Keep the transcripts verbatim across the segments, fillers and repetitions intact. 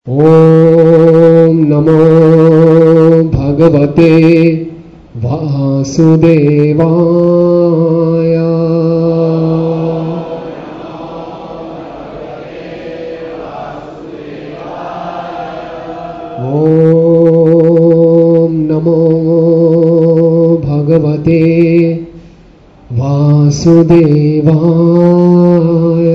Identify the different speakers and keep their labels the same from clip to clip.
Speaker 1: ओम नमो भगवते वासुदेवाय। ओम नमो भगवते वासुदेवाय।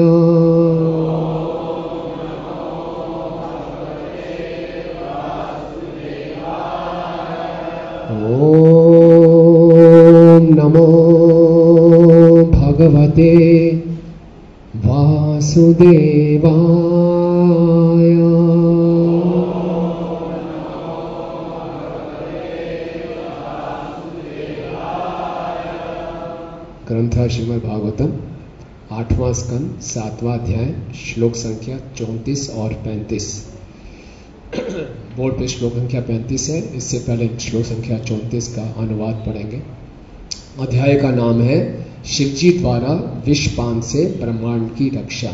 Speaker 1: भगवते वासुदेवाय। ग्रंथ श्रीमद् भागवतम आठवां स्कंद सातवां अध्याय श्लोक संख्या चौंतीस और पैंतीस। बोर्ड पे श्लोक संख्या पैंतीस है, इससे पहले श्लोक संख्या चौंतीस का अनुवाद पढ़ेंगे। अध्याय का नाम है शिवजी द्वारा विषपान से ब्रह्मांड की रक्षा।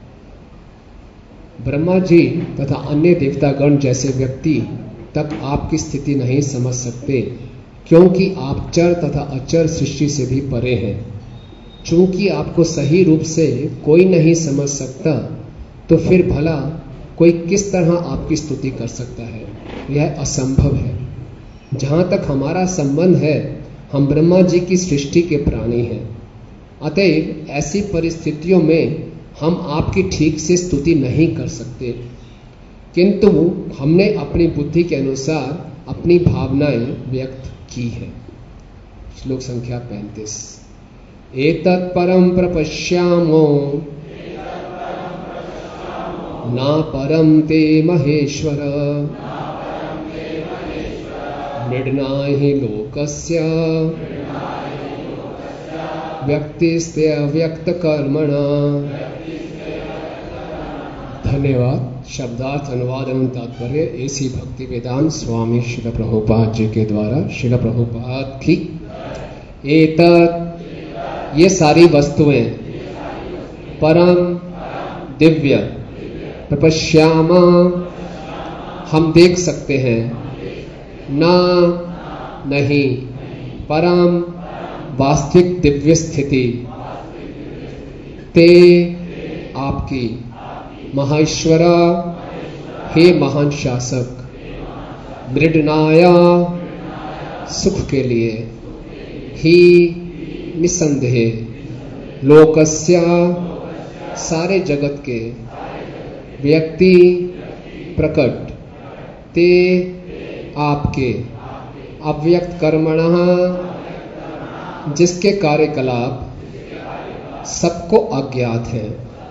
Speaker 1: ब्रह्मा जी तथा अन्य देवतागण जैसे व्यक्ति तक आपकी स्थिति नहीं समझ सकते, क्योंकि आप चर तथा अचर सृष्टि से भी परे हैं। चूंकि आपको सही रूप से कोई नहीं समझ सकता, तो फिर भला कोई किस तरह आपकी स्तुति कर सकता है? यह असंभव है। जहां तक हमारा संबंध है, हम ब्रह्मा जी की सृष्टि के प्राणी हैं। अतएव ऐसी परिस्थितियों में हम आपकी ठीक से स्तुति नहीं कर सकते, किंतु हमने अपनी बुद्धि के अनुसार अपनी भावनाएं व्यक्त की है। श्लोक संख्या पैंतीस। एतत् परम प्रपश्यामो ना परम ते महेश्वर मृड्नाहि लोकस्य व्यक्तिस्ते अव्यक्त कर्मणा। धन्यवाद। शब्दार्थ अनुवाद एवं तात्पर्य एसी भक्ति वेदांत स्वामी श्रील प्रभुपाद जी के द्वारा। श्रील प्रभुपाद की। एतत् ये सारी वस्तुएं परम दिव्य प्रपश्यामा हम देख सकते हैं, ना नहीं परम वास्तविक दिव्य स्थिति ते आपकी महेश्वर हे महान शासक मृडनाया सुख के लिए ही निसंदेह लोकस्य सारे जगत के व्यक्ति प्रकट ते आपके अव्यक्त कर्मणः जिसके कार्यकलाप सबको अज्ञात है।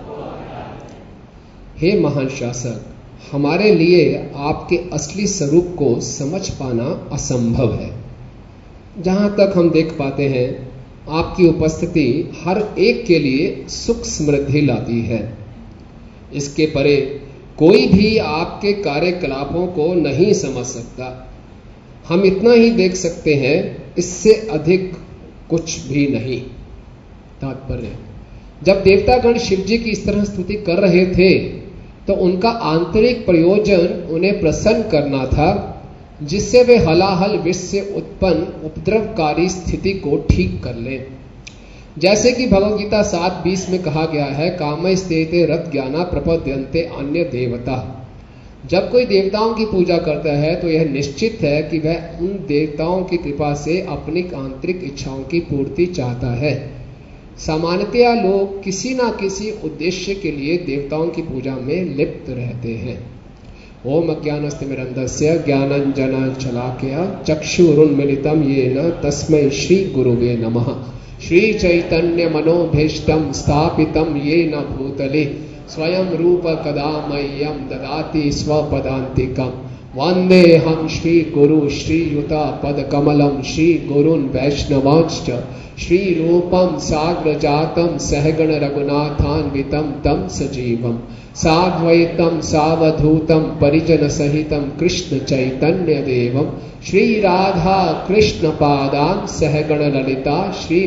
Speaker 1: हे महान शासक, हमारे लिए आपके असली स्वरूप को समझ पाना असंभव है। जहां तक हम देख पाते हैं, आपकी उपस्थिति हर एक के लिए सुख समृद्धि लाती है। इसके परे कोई भी आपके कार्यकलापों को नहीं समझ सकता। हम इतना ही देख सकते हैं, इससे अधिक कुछ भी नहीं। तात्पर्य, जब देवतागण शिव जी की इस तरह स्तुति कर रहे थे, तो उनका आंतरिक प्रयोजन उन्हें प्रसन्न करना था, जिससे वे हलाहल विष से उत्पन्न उपद्रवकारी स्थिति को ठीक कर लें। जैसे कि भगवद गीता सात बीस में कहा गया है, कामस्तेते रत ज्ञाना प्रपद्यन्ते अन्य देवता। जब कोई देवताओं की पूजा करता है, तो यह निश्चित है कि वह उन देवताओं की कृपा से अपनी आंतरिक इच्छाओं की पूर्ति चाहता है। सामान्यतया लोग किसी ना किसी उद्देश्य के लिए देवताओं की पूजा में लिप्त रहते हैं। ओम अज्ञानस्तिमिरन्धस्य ज्ञानाञ्जनशलाकया चक्षुरुन्मीलितं येन तस्मै श्री गुरुवे नमः। श्री चैतन्य मनोभीष्टं स्थापितं येन भूतले स्वयं रूप कदा मह्यं ददाति स्वपदान्तिकम्। वन्देऽहं श्री गुरु श्रीयुता पदकमलं श्री गुरून् वैष्णवांश्च श्री रूपं साग्रजातं सहगण रघुनाथान्वितं तं सजीवं साद्वैतं सावधूतं परिजन सहितं कृष्ण चैतन्य देवं श्री राधा कृष्ण पादान् सहगण ललिता श्री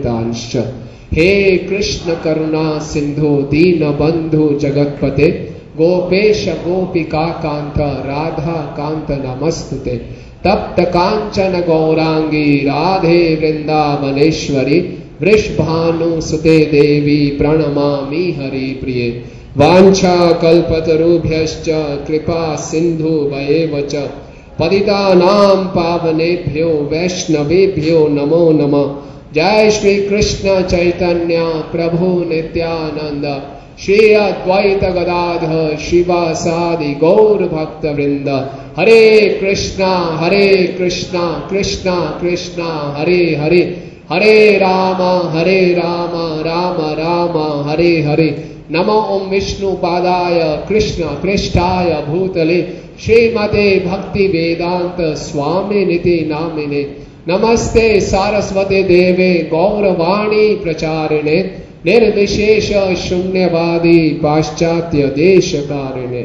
Speaker 1: विशाखान्वितांश्च। हे कृष्ण करुणा सिंधु दीन बंधु जगतपते गोपेश गोपिका कांत राधा कांत नमस्तुते। तप्त कांचन गौरांगी राधे वृंदावनेश्वरी वृषभानु सुते देवी प्रणमामि हरि प्रिये। वांछा कल्पतरुभ्यश्च कृपा सिंधु वएव च पतितानां पावनेभ्यो वैष्णवेभ्यो नमो नमः। जय श्री कृष्ण चैतन्य प्रभु नित्यानंद श्री अद्वैत गदाधर शिवासादि गौर भक्त वृंद। हरे कृष्णा हरे कृष्णा कृष्णा कृष्णा हरे हरे हरे राम हरे राम राम राम हरे हरे। नमो ओम विष्णु पादाय कृष्ण पृष्ठाय भूतले श्रीमते भक्ति वेदांत स्वामी निति नामिने। नमस्ते सारस्वते देवे गौरवाणी प्रचारिणे निर्विशेष शून्यवादी पाश्चात्य देशकारिणे।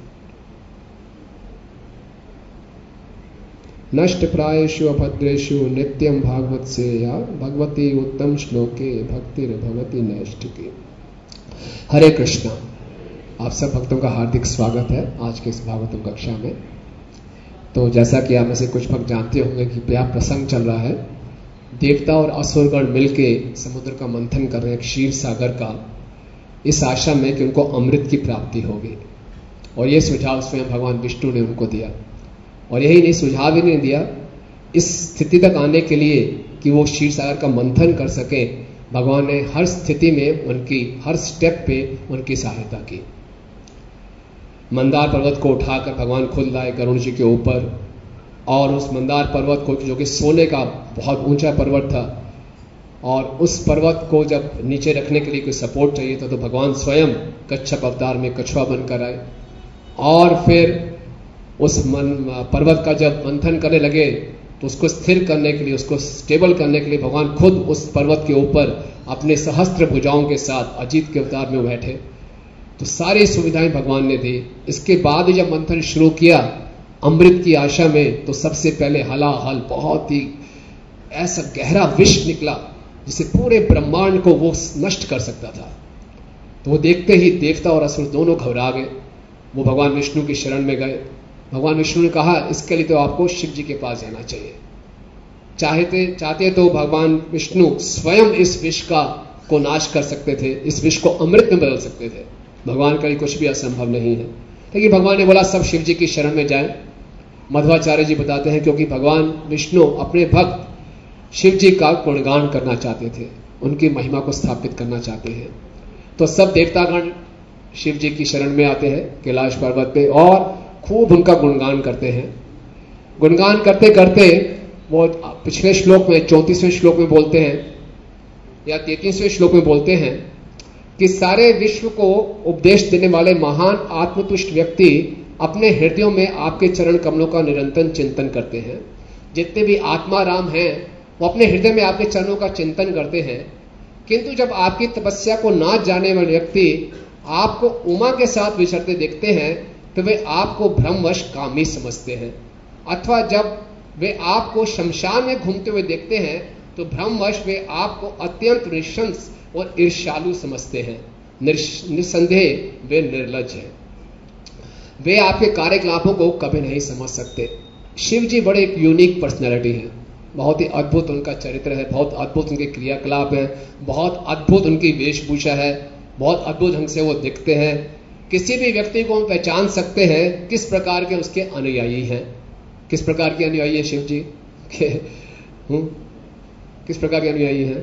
Speaker 1: नष्ट प्रायेषु अभद्रेषु नित्यं भागवत सेया भगवती उत्तम श्लोके भक्तिर्भवति नैष्ठिकी। हरे कृष्णा। आप सब भक्तों का हार्दिक स्वागत है आज के इस भागवतम कक्षा में। तो जैसा कि आप में से कुछ भक्त जानते होंगे कि प्यार प्रसंग चल रहा है। देवता और असुरगण मिलके समुद्र का मंथन कर रहे हैं, क्षीर सागर का, इस आशा में कि उनको अमृत की प्राप्ति होगी। और यह सुझाव स्वयं भगवान विष्णु ने उनको दिया। और यही नहीं, सुझाव ही नहीं दिया, इस स्थिति तक आने के लिए कि वो क्षीर सागर का मंथन कर सके, भगवान ने हर स्थिति में उनकी हर स्टेप पे उनकी सहायता की। मंदार पर्वत को उठाकर भगवान खुद लाए गरुड़ जी के ऊपर, और उस मंदार पर्वत को, जो कि सोने का बहुत ऊंचा पर्वत था, और उस पर्वत को जब नीचे रखने के लिए कोई सपोर्ट चाहिए था तो भगवान स्वयं कच्छप अवतार में कछुआ बनकर आए। और फिर उस मन पर्वत का जब मंथन करने लगे तो उसको स्थिर करने के लिए, उसको स्टेबल करने के लिए भगवान खुद उस पर्वत के ऊपर अपने सहस्त्र भुजाओं के साथ अजीत के अवतार में बैठे। तो सारी सुविधाएं भगवान ने दी। इसके बाद जब मंथन शुरू किया अमृत की आशा में, तो सबसे पहले हलाहल बहुत ही ऐसा गहरा विष निकला जिसे पूरे ब्रह्मांड को वो नष्ट कर सकता था। तो वो देखते ही देवता और असुर दोनों घबरा गए। वो भगवान विष्णु की शरण में गए। भगवान विष्णु ने कहा, इसके लिए तो आपको शिव जी के पास जाना चाहिए। चाहते चाहते तो भगवान विष्णु स्वयं इस विष का को नाश कर सकते थे, इस विष को अमृत में बदल सकते थे। भगवान का लिए कुछ भी असंभव नहीं है। लेकिन भगवान ने बोला सब शिव जी की शरण में जाएं। मध्वाचार्य जी बताते हैं क्योंकि भगवान विष्णु अपने भक्त शिव जी का गुणगान करना चाहते थे, उनकी महिमा को स्थापित करना चाहते हैं। तो सब देवतागण शिव जी की शरण में आते हैं कैलाश पर्वत पे और खूब उनका गुणगान करते हैं। गुणगान करते करते वो पिछले श्लोक में चौंतीसवें श्लोक में बोलते हैं या तैंतीसवें श्लोक में बोलते हैं कि सारे विश्व को उपदेश देने वाले महान आत्मतुष्ट व्यक्ति अपने हृदयों में आपके चरण कमलों का निरंतर चिंतन करते हैं। जितने भी आत्मा राम हैं वो अपने हृदय में आपके चरणों का चिंतन करते हैं। किंतु जब आपकी तपस्या को ना जाने वाले व्यक्ति आपको उमा के साथ विचरते देखते हैं तो वे आपको भ्रमवश कामी समझते हैं, अथवा जब वे आपको शमशान में घूमते हुए देखते हैं तो भ्रमवश वे आपको अत्यंत निशंस और ईर्ष्यालु समझते हैं। निसंदेह वे निर्लज हैं। वे आपके कार्यकलापों को कभी नहीं समझ सकते। शिव जी बड़े एक यूनिक पर्सनैलिटी हैं। बहुत ही अद्भुत उनका चरित्र है, बहुत अद्भुत उनके क्रियाकलाप हैं, बहुत अद्भुत उनकी वेशभूषा है, बहुत अद्भुत ढंग से वो दिखते हैं। किसी भी व्यक्ति को हम पहचान सकते हैं किस प्रकार के उसके अनुयायी हैं। किस प्रकार के अनुयायी है शिव जी के? हुँ? किस प्रकार के अनुयायी हैं?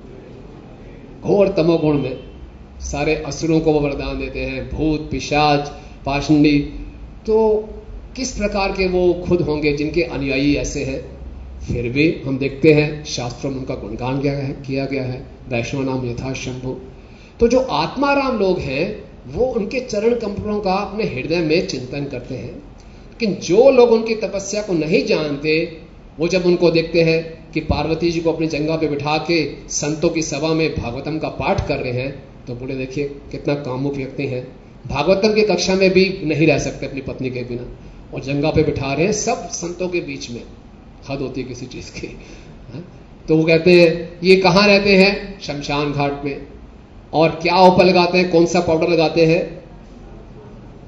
Speaker 1: घोर तमोगुण में सारे असुरों को वो वरदान देते हैं, भूत पिशाच पाषंडी। तो किस प्रकार के वो खुद होंगे जिनके अनुयायी ऐसे हैं? फिर भी हम देखते हैं शास्त्रों में उनका गुणगान किया है किया गया है, वैष्णव नाम यथा शंभु। तो जो आत्माराम लोग हैं वो उनके चरण कमलों का अपने हृदय में चिंतन करते हैं। लेकिन जो लोग उनकी तपस्या को नहीं जानते वो जब उनको देखते हैं कि पार्वती जी को अपनी जंगा पे बिठा के संतों की सभा में भागवतम का पाठ कर रहे हैं तो बोले देखिए कितना कामुक व्यक्ति हैं, भागवतम की कक्षा में भी नहीं रह सकते अपनी पत्नी के बिना, और जंगा पे बिठा रहे हैं सब संतों के बीच में। हद होती है किसी चीज की। तो वो कहते हैं ये कहाँ रहते हैं? शमशान घाट में। और क्या ऊपर लगाते हैं, कौन सा पाउडर लगाते हैं?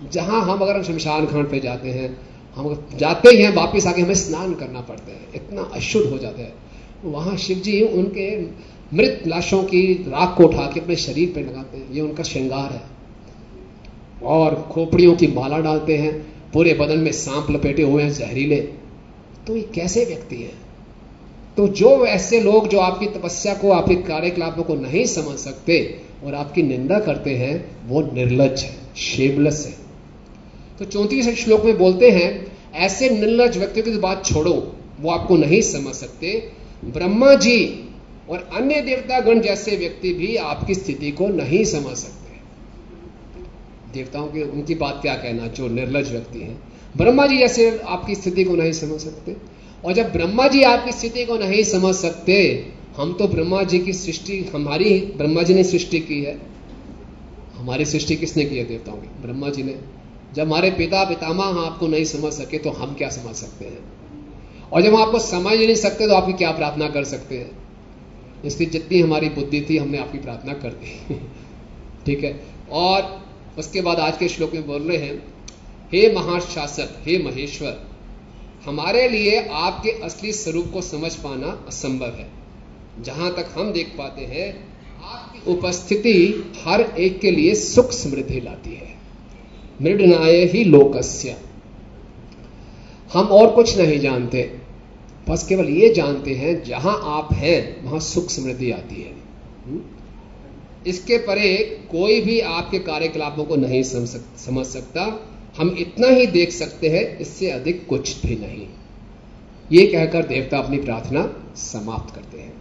Speaker 1: जहां हम अगर शमशान घाट पे जाते हैं, हम जाते ही हैं वापिस आके हमें स्नान करना पड़ता है, इतना अशुद्ध हो जाता है। वहां शिव जी उनके मृत लाशों की राख को उठा के अपने शरीर पे लगाते हैं, ये उनका श्रृंगार है। और खोपड़ियों की माला डालते हैं, पूरे बदन में सांप लपेटे हुए हैं जहरीले। तो ये कैसे व्यक्ति हैं? तो जो ऐसे लोग जो आपकी तपस्या को, आपके कार्यकलापों को नहीं समझ सकते और आपकी निंदा करते हैं, वो निर्लज्ज है, शेमलेस है। तो चौंतीस श्लोक में बोलते हैं, ऐसे निर्लज्ज व्यक्तियों की बात छोड़ो, वो आपको नहीं समझ सकते। ब्रह्मा जी और अन्य देवतागण जैसे व्यक्ति भी आपकी स्थिति को नहीं समझ सकते। देवताओं की उनकी बात क्या कहना, जो निर्लज्ज व्यक्ति हैं। ब्रह्मा जी जैसे आपकी स्थिति को नहीं समझ सकते। और जब ब्रह्मा जी आपकी स्थिति को नहीं समझ सकते, हम तो ब्रह्मा जी की सृष्टि, हमारी ब्रह्मा जी ने सृष्टि की है। हमारी सृष्टि किसने की है? देवताओं की, ब्रह्मा जी ने। जब हमारे पिता पितामह आपको नहीं समझ सके तो हम क्या समझ सकते हैं? और जब हम आपको समझ नहीं सकते तो आपकी क्या प्रार्थना कर सकते हैं? इसलिए जितनी हमारी बुद्धि थी हमने आपकी प्रार्थना कर दी। ठीक है। और उसके बाद आज के श्लोक में बोल रहे हैं, हे महाशासक, हे महेश्वर, हमारे लिए आपके असली स्वरूप को समझ पाना असंभव है। जहां तक हम देख पाते हैं, आपकी उपस्थिति हर एक के लिए सुख समृद्धि लाती है। मृडनाय ही लोकस्य, हम और कुछ नहीं जानते, बस केवल ये जानते हैं जहां आप हैं वहां सुख समृद्धि आती है। इसके परे कोई भी आपके कार्यकलापों को नहीं समझ सकता। हम इतना ही देख सकते हैं, इससे अधिक कुछ भी नहीं। ये कहकर देवता अपनी प्रार्थना समाप्त करते हैं।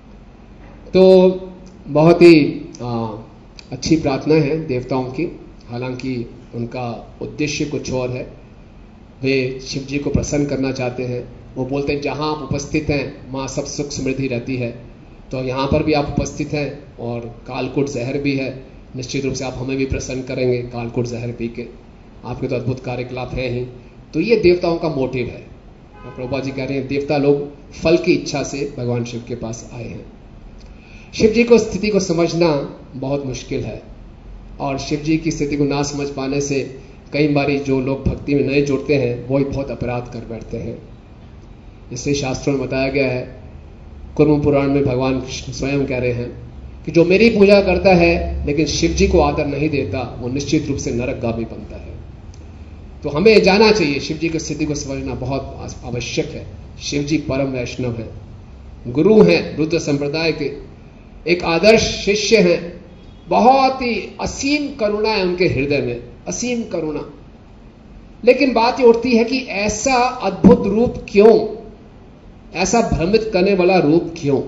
Speaker 1: तो बहुत ही आ, अच्छी प्रार्थना है देवताओं की। हालांकि उनका उद्देश्य कुछ और है। वे शिव जी को प्रसन्न करना चाहते हैं। वो बोलते हैं, जहां आप उपस्थित हैं वहां सब सुख समृद्धि रहती है। तो यहां पर भी आप उपस्थित हैं और कालकूट जहर भी है, निश्चित रूप से आप हमें भी प्रसन्न करेंगे कालकूट जहर पी के। आपके तो अद्भुत कार्यकलाप हैं ही। तो ये देवताओं का मोटिव है। प्रभुपाद जी कह रहे हैं, देवता लोग फल की इच्छा से भगवान शिव के पास आए हैं। शिव जी को स्थिति को समझना बहुत मुश्किल है, और शिव जी की स्थिति को ना समझ पाने से कई बारी जो लोग भक्ति में नहीं जुड़ते हैं वो ही बहुत अपराध कर बैठते हैं। इसलिए शास्त्रों में बताया गया है, कुर्म पुराण में भगवान स्वयं कह रहे हैं कि जो मेरी पूजा करता है लेकिन शिव जी को आदर नहीं देता, वो निश्चित रूप से नरकगामी बनता है। तो हमें जाना चाहिए, शिव जी की स्थिति को समझना बहुत आवश्यक है। शिव जी परम वैष्णव हैं, गुरु हैं, रुद्र संप्रदाय के एक आदर्श शिष्य हैं। बहुत ही असीम करुणा है उनके हृदय में, असीम करुणा। लेकिन बात ये उठती है कि ऐसा अद्भुत रूप क्यों, ऐसा भ्रमित करने वाला रूप क्यों?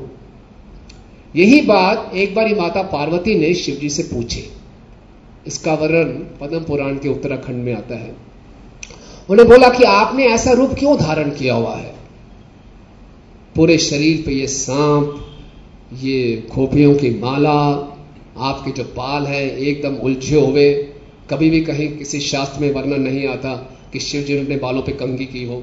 Speaker 1: यही बात एक बार माता पार्वती ने शिव जी से पूछी। इसका वर्णन पद्म पुराण के उत्तराखंड में आता है। उन्हें बोला कि आपने ऐसा रूप क्यों धारण किया हुआ है? पूरे शरीर पे ये सांप, ये खोपड़ियों की माला, आपके जो बाल हैं एकदम उलझे हुए। कभी भी कहीं किसी शास्त्र में वर्णन नहीं आता कि शिव जी ने अपने बालों पे कंघी की हो।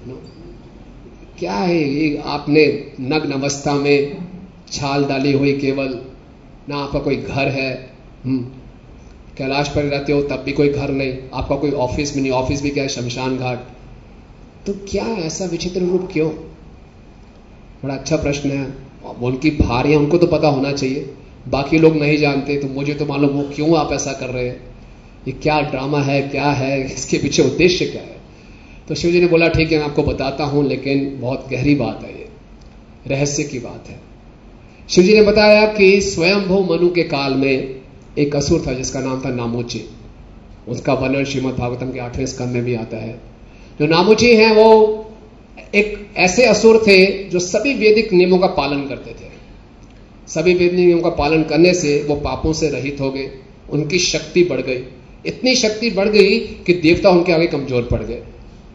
Speaker 1: क्या है ये? आपने नग्न अवस्था में छाल डाली हुई केवल, ना आपका कोई घर है। कैलाश पर रहते हो तब भी कोई घर नहीं, आपका कोई ऑफिस में नहीं, ऑफिस भी क्या है, शमशान घाट। तो क्या ऐसा विचित्र रूप क्यों? बड़ा अच्छा प्रश्न है। उनकी भार्या, उनको तो पता होना चाहिए, बाकी लोग नहीं जानते। तो मुझे तो मालूम वो क्यों आप ऐसा कर रहे हैं, ये क्या ड्रामा है, क्या है, इसके पीछे उद्देश्य क्या है? तो शिव जी ने बोला, ठीक है मैं आपको बताता हूं, लेकिन बहुत गहरी बात है, ये रहस्य की बात है। शिव जी ने बताया कि स्वयंभू मनु के काल में एक असुर था जिसका नाम था नामोची। उसका वर्णन श्रीमद् भागवतम के आठवें स्कंद में भी आता है। जो नामोची हैं वो एक ऐसे असुर थे जो सभी वैदिक नियमों का पालन करते थे। सभी वैदिक नियमों का पालन करने से वो पापों से रहित हो गए, उनकी शक्ति बढ़ गई। इतनी शक्ति बढ़ गई कि देवता उनके आगे कमजोर पड़ गए।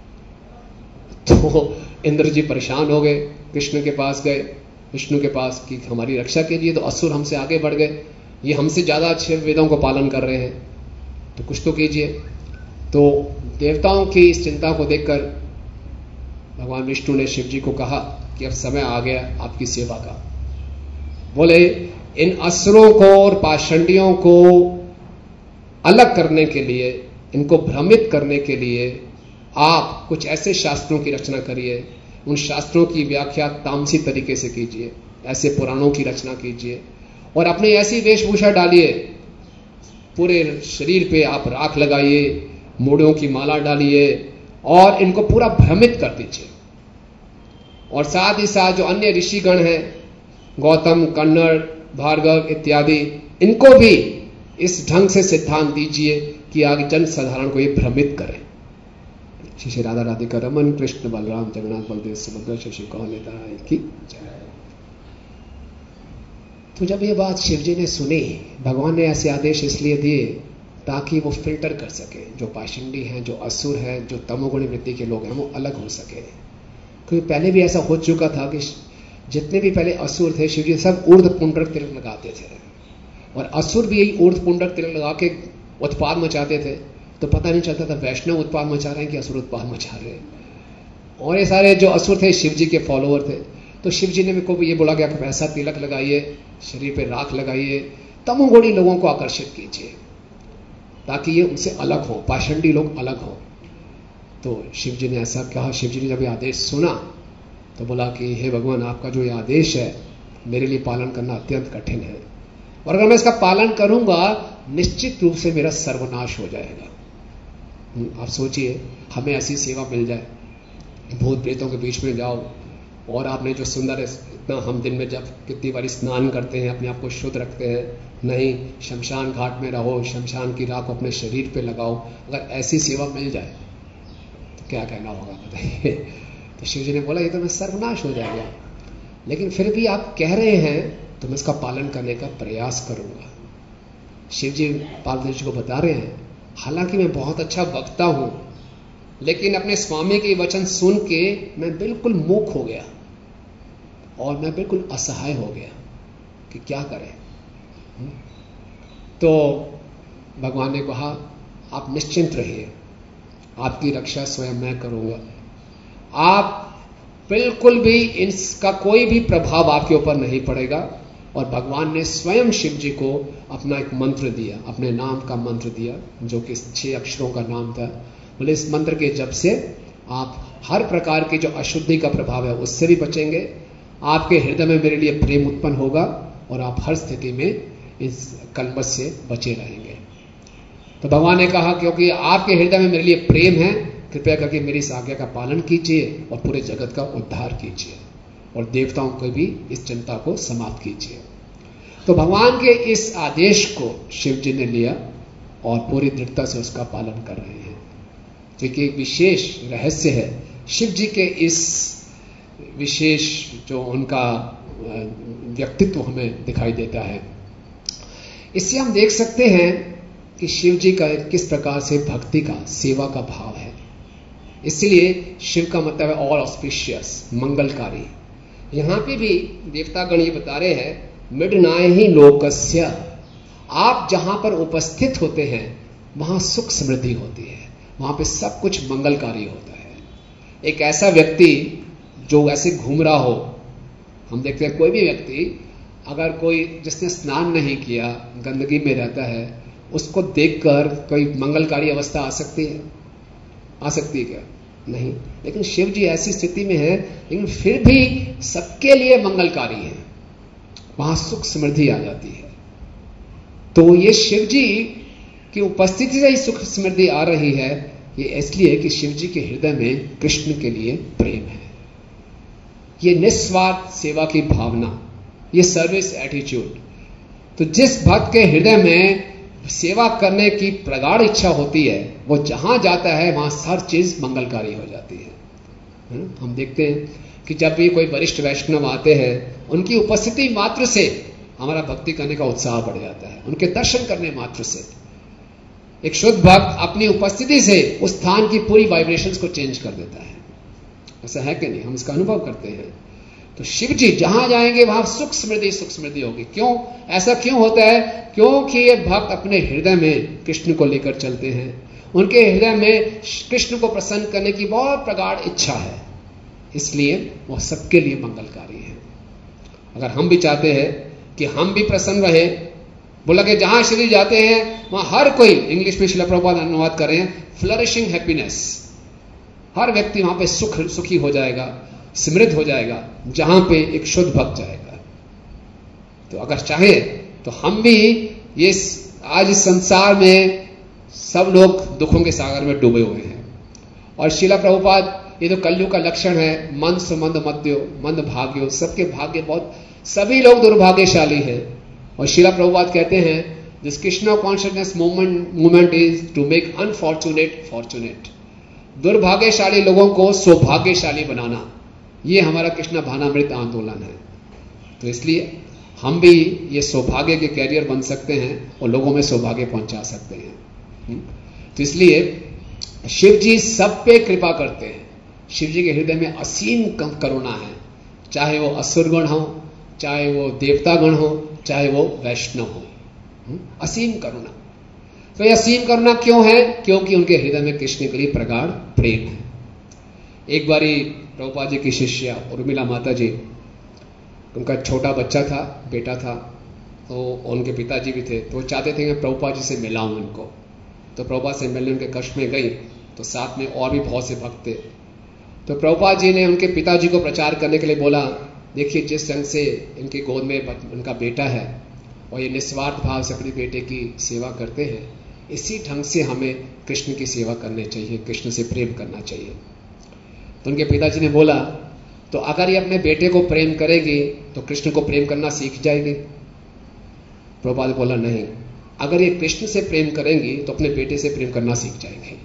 Speaker 1: तो इंद्र जी परेशान हो गए, कृष्ण के पास गए, विष्णु के पास कि हमारी रक्षा कीजिए। तो असुर हमसे आगे बढ़ गए, ये हमसे ज्यादा अच्छे वेदों को पालन कर रहे हैं, तो कुछ तो कीजिए। तो देवताओं की इस चिंता को देखकर भगवान विष्णु ने शिव जी को कहा कि अब समय आ गया आपकी सेवा का। बोले, इन असुरों को और पाषंडियों को अलग करने के लिए इनको भ्रमित करने के लिए आप कुछ ऐसे शास्त्रों की रचना करिए, उन शास्त्रों की व्याख्या तामसी तरीके से कीजिए, ऐसे पुराणों की रचना कीजिए और अपनी ऐसी वेशभूषा डालिए, पूरे शरीर पे आप राख लगाइए, मूढ़ों की माला डालिए और इनको पूरा भ्रमित कर दीजिए। और साथ ही साथ जो अन्य ऋषिगण हैं, गौतम, कन्नड़, भार्गव इत्यादि, इनको भी इस ढंग से सिद्धांत दीजिए कि आगे जन साधारण को ये भ्रमित करें। श्री श्री राधा राधिका रमन, कृष्ण बलराम जगन्नाथ बलदेव सुभद्रा शशि कौन नेता की जय। तो जब ये बात शिव जी ने सुनी, भगवान ने ऐसे आदेश इसलिए दिए ताकि वो फिल्टर कर सके, जो पाषंडी हैं, जो असुर हैं, जो तमोगुणी वृत्ति के लोग हैं, वो अलग हो सके। क्योंकि पहले भी ऐसा हो चुका था कि जितने भी पहले असुर थे, शिव जी सब ऊर्ध्व पुंडरक तिलक लगाते थे और असुर भी यही ऊर्ध्व पुंडरक तिलक लगा के उत्पाद मचाते थे। तो पता नहीं चलता था वैष्णव उत्पाद मचा रहे हैं कि असुर उत्पाद मचा रहे हैं। और ये सारे जो असुर थे शिव जी के फॉलोअर थे। तो शिव जी ने मेरे को भी ये बोला गया कि ऐसा तिलक लगाइए, शरीर पे राख लगाइए, तमोगुणी लोगों को आकर्षित कीजिए ताकि ये उनसे अलग हो, पाषंडी लोग अलग हो। तो शिव जी ने ऐसा कहा। शिव जी ने जब ये आदेश सुना तो बोला कि हे भगवान, आपका जो ये आदेश है मेरे लिए पालन करना अत्यंत कठिन है, और अगर मैं इसका पालन करूंगा निश्चित रूप से मेरा सर्वनाश हो जाएगा। आप सोचिए, हमें ऐसी सेवा मिल जाए, भूत प्रेतों के बीच में जाओ और आपने जो सुंदर इतना, हम दिन में जब कितनी बारी स्नान करते हैं, अपने आप को शुद्ध रखते हैं, नहीं शमशान घाट में रहो, शमशान की राख अपने शरीर पे लगाओ, अगर ऐसी सेवा मिल जाए तो क्या कहना होगा बताइए। तो शिव जी ने बोला ये तो मैं सर्वनाश हो जाएगा, लेकिन फिर भी आप कह रहे हैं तो मैं इसका पालन करने का प्रयास करूंगा। शिव जी पार्वती जी को बता रहे हैं, हालांकि मैं बहुत अच्छा वक्ता हूं, लेकिन अपने स्वामी के वचन सुन के मैं बिल्कुल मूक हो गया और मैं बिल्कुल असहाय हो गया कि क्या करें। तो भगवान ने कहा आप निश्चिंत रहिए, आपकी रक्षा स्वयं मैं करूंगा, आप बिल्कुल भी इसका कोई भी प्रभाव आपके ऊपर नहीं पड़ेगा। और भगवान ने स्वयं शिव जी को अपना एक मंत्र दिया, अपने नाम का मंत्र दिया, जो कि छह अक्षरों का नाम था। बोले इस मंत्र के जप से आप हर प्रकार की जो अशुद्धि का प्रभाव है उससे भी बचेंगे, आपके हृदय में मेरे लिए प्रेम उत्पन्न होगा और आप हर स्थिति में इस कलमश से बचे रहेंगे। तो भगवान ने कहा क्योंकि आपके हृदय में मेरे लिए प्रेम है, कृपया करके मेरी इस आज्ञा का पालन कीजिए और पूरे जगत का उद्धार कीजिए और देवताओं को भी इस चिंता को समाप्त कीजिए। तो भगवान के इस आदेश को शिव जी ने लिया और पूरी दृढ़ता से उसका पालन कर रहे हैं। क्योंकि एक विशेष रहस्य है शिव जी के इस विशेष जो उनका व्यक्तित्व हमें दिखाई देता है। इससे हम देख सकते हैं कि शिव जी का किस प्रकार से भक्ति का, सेवा का भाव है। इसलिए शिव का मतलब है ऑल ऑस्पिशियस, मंगलकारी। यहां पे भी देवतागण ये बता रहे हैं मृडनाय ही लोकस्य, आप जहां पर उपस्थित होते हैं वहां सुख समृद्धि होती है, वहां पे सब कुछ मंगलकारी होता है। एक ऐसा व्यक्ति जो ऐसे घूम रहा हो, हम देखते हैं कोई भी व्यक्ति अगर कोई जिसने स्नान नहीं किया गंदगी में रहता है, उसको देखकर कोई मंगलकारी अवस्था आ सकती है? आ सकती है क्या? नहीं। लेकिन शिव जी ऐसी स्थिति में है, लेकिन फिर भी सबके लिए मंगलकारी है, वहां सुख समृद्धि आ जाती है। तो ये शिव जी की उपस्थिति से ही सुख समृद्धि आ रही है, ये इसलिए कि शिव जी के हृदय में कृष्ण के लिए प्रेम है। ये निस्वार्थ सेवा की भावना, ये सर्विस एटीट्यूड। तो जिस भक्त के हृदय में सेवा करने की प्रगाढ़ इच्छा होती है, वो जहां जाता है वहां हर चीज मंगलकारी हो जाती है। हम देखते हैं कि जब भी कोई वरिष्ठ वैष्णव आते हैं, उनकी उपस्थिति मात्र से हमारा भक्ति करने का उत्साह बढ़ जाता है। उनके दर्शन करने मात्र से एक शुद्ध भक्त अपनी उपस्थिति से उस स्थान की पूरी वाइब्रेशंस को चेंज कर देता है। ऐसा है कि नहीं? हम इसका अनुभव करते हैं। तो शिव जी जहां जाएंगे वहां सुख समृद्धि सुख समृद्धि होगी। क्यों ऐसा क्यों होता है? क्योंकि ये भक्त अपने हृदय में कृष्ण को लेकर चलते हैं। उनके हृदय में कृष्ण को प्रसन्न करने की बहुत प्रगाढ़ इच्छा है, इसलिए वह सबके लिए मंगलकारी है। अगर हम भी चाहते हैं कि हम भी प्रसन्न रहे, बोला कि जहां श्री जाते हैं वहां हर कोई, इंग्लिश में श्रील प्रभुपाद अनुवाद कर रहे हैं, फ्लरिशिंग हैप्पीनेस, हर व्यक्ति वहां पे सुख सुखी हो जाएगा, समृद्ध हो जाएगा, जहां पे एक शुद्ध भक्त जाएगा। तो अगर चाहे तो हम भी ये आज इस संसार में सब लोग दुखों के सागर में डूबे हुए हैं, और श्रील प्रभुपाद, ये तो कलयुग का लक्षण है, मंद सुमंद मध्यो मंद भाग्यो, सबके भाग्य बहुत, सभी लोग दुर्भाग्यशाली हैं। और श्रील प्रभुपाद कहते हैं this Krishna consciousness movement movement is to make unfortunate fortunate, दुर्भाग्यशाली लोगों को सौभाग्यशाली बनाना, ये हमारा कृष्णा भावनामृत आंदोलन है। तो इसलिए हम भी ये सौभाग्य के कैरियर बन सकते हैं और लोगों में सौभाग्य पहुंचा सकते हैं। तो इसलिए शिव जी सब पे कृपा करते हैं, शिव जी के हृदय में असीम करुणा है, चाहे वो असुर गण हो, चाहे वो देवता गण हो, चाहे वो वैष्णव हो, असीम करुणा। तो यह असीम करुणा क्यों है? क्योंकि उनके हृदय में कृष्ण के लिए प्रगाढ़ प्रेम है। एक बारी प्रभुपाद जी की शिष्या उर्मिला माता जी, उनका छोटा बच्चा था, बेटा था, तो उनके पिताजी भी थे, तो वो चाहते थे कि प्रभुपाद जी से मिलाऊं उनको। तो प्रभुपाद से मिलने उनके कष्ट में गई, तो साथ में और भी बहुत से भक्त थे। तो प्रभुपाद जी ने उनके पिताजी को प्रचार करने के लिए बोला, देखिए जिस ढंग से इनकी गोद में उनका बेटा है और ये निस्वार्थ भाव से अपने बेटे की सेवा करते हैं, इसी ढंग से हमें कृष्ण की सेवा करनी चाहिए, कृष्ण से प्रेम करना चाहिए। तो उनके पिताजी ने बोला, तो अगर ये अपने बेटे को प्रेम करेगी तो कृष्ण को प्रेम करना सीख जाएगी। प्रभुपाद बोला, नहीं, अगर ये कृष्ण से प्रेम करेंगी तो अपने बेटे से प्रेम करना सीख जाएंगे।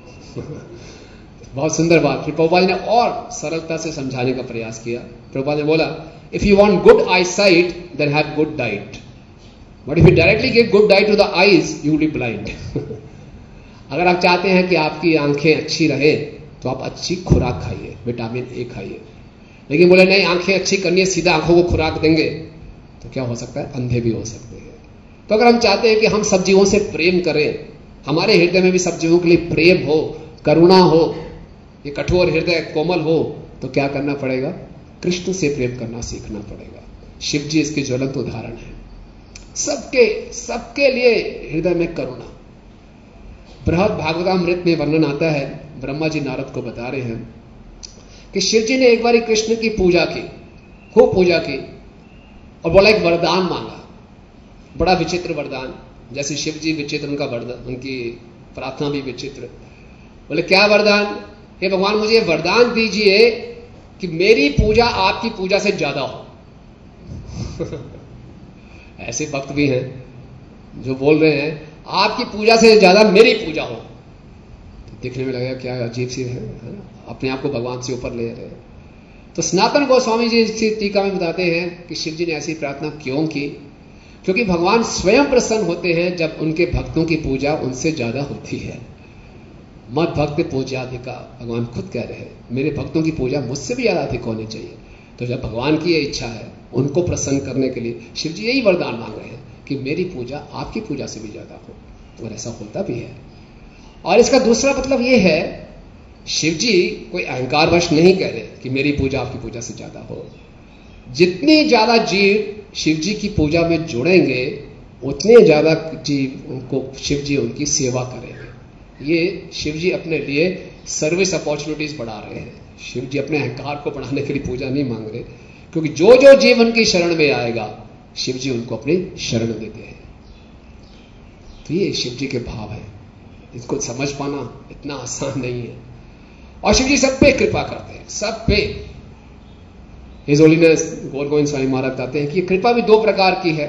Speaker 1: बहुत सुंदर बात। फिर प्रभुपाद ने और सरलता से समझाने का प्रयास किया। प्रभुपाद ने बोला, if you want good eyesight then have good diet, but if you directly give good diet to the eyes you will be blind. अगर आप चाहते हैं कि आपकी आंखें अच्छी रहे तो आप अच्छी खुराक खाइए, विटामिन ए खाइए। लेकिन बोले नहीं, आंखें अच्छी करनी है, सीधा आंखों को खुराक देंगे तो क्या हो सकता है, अंधे भी हो सकते हैं। तो अगर हम चाहते हैं कि हम सब जीवों से प्रेम करें, हमारे हृदय में भी सब जीवों के लिए प्रेम हो, करुणा हो, ये कठोर हृदय कोमल हो, तो क्या करना पड़ेगा, कृष्ण से प्रेम करना सीखना पड़ेगा। शिव जी इसके ज्वलंत उदाहरण है। सबके सबके लिए हृदय में करुणा। बृहद भागवतामृत में वर्णन आता है, ब्रह्मा जी नारद को बता रहे हैं कि शिव जी ने एक बार कृष्ण की पूजा की, खूब पूजा की, और बोला एक वरदान मांगा, बड़ा विचित्र वरदान। जैसे शिव जी विचित्र, उनका वरदान, उनकी प्रार्थना भी विचित्र। बोले क्या वरदान? हे भगवान, मुझे वरदान दीजिए कि मेरी पूजा आपकी पूजा से ज्यादा हो। ऐसे भक्त भी हैं जो बोल रहे हैं आपकी पूजा से ज्यादा मेरी पूजा हो। तो देखने में लगेगा क्या अजीब सी है, है ना? अपने आप को भगवान से ऊपर ले रहे हैं। तो सनातन गोस्वामी जी इसी टीका में बताते हैं कि शिव जी ने ऐसी प्रार्थना क्यों की, क्योंकि भगवान स्वयं प्रसन्न होते हैं जब उनके भक्तों की पूजा उनसे ज्यादा होती है। मत भक्त पूज्याधिका, भगवान खुद कह रहे हैं मेरे भक्तों की पूजा मुझसे भी ज्यादा अधिक होनी चाहिए। तो जब भगवान की ये इच्छा है उनको प्रसन्न करने के लिए शिव जी यही वरदान मांग रहे हैं कि मेरी पूजा आपकी पूजा से भी ज्यादा हो, और ऐसा होता भी है। और इसका दूसरा मतलब यह है, शिव जी कोई अहंकारवश नहीं कह रहे कि मेरी पूजा आपकी पूजा से ज्यादा हो। जितनी ज्यादा जीव शिव जी की पूजा में जुड़ेंगे उतने ज्यादा जीव उनको शिव जी उनकी सेवा करेंगे। ये शिव जी अपने लिए सर्विस अपॉर्चुनिटीज बढ़ा रहे हैं। शिव जी अपने अहंकार को बढ़ाने के लिए पूजा नहीं मांग रहे, क्योंकि जो जो जीव उनकी शरण में आएगा शिव जी उनको अपनी शरण देते हैं। तो ये शिव जी के भाव है, इसको समझ पाना इतना आसान नहीं है। और शिव जी सब पे कृपा करते हैं, सब पे। हिज होलीनेस गौर गोविंद स्वामी महाराज बताते हैं कि कृपा भी दो प्रकार की है।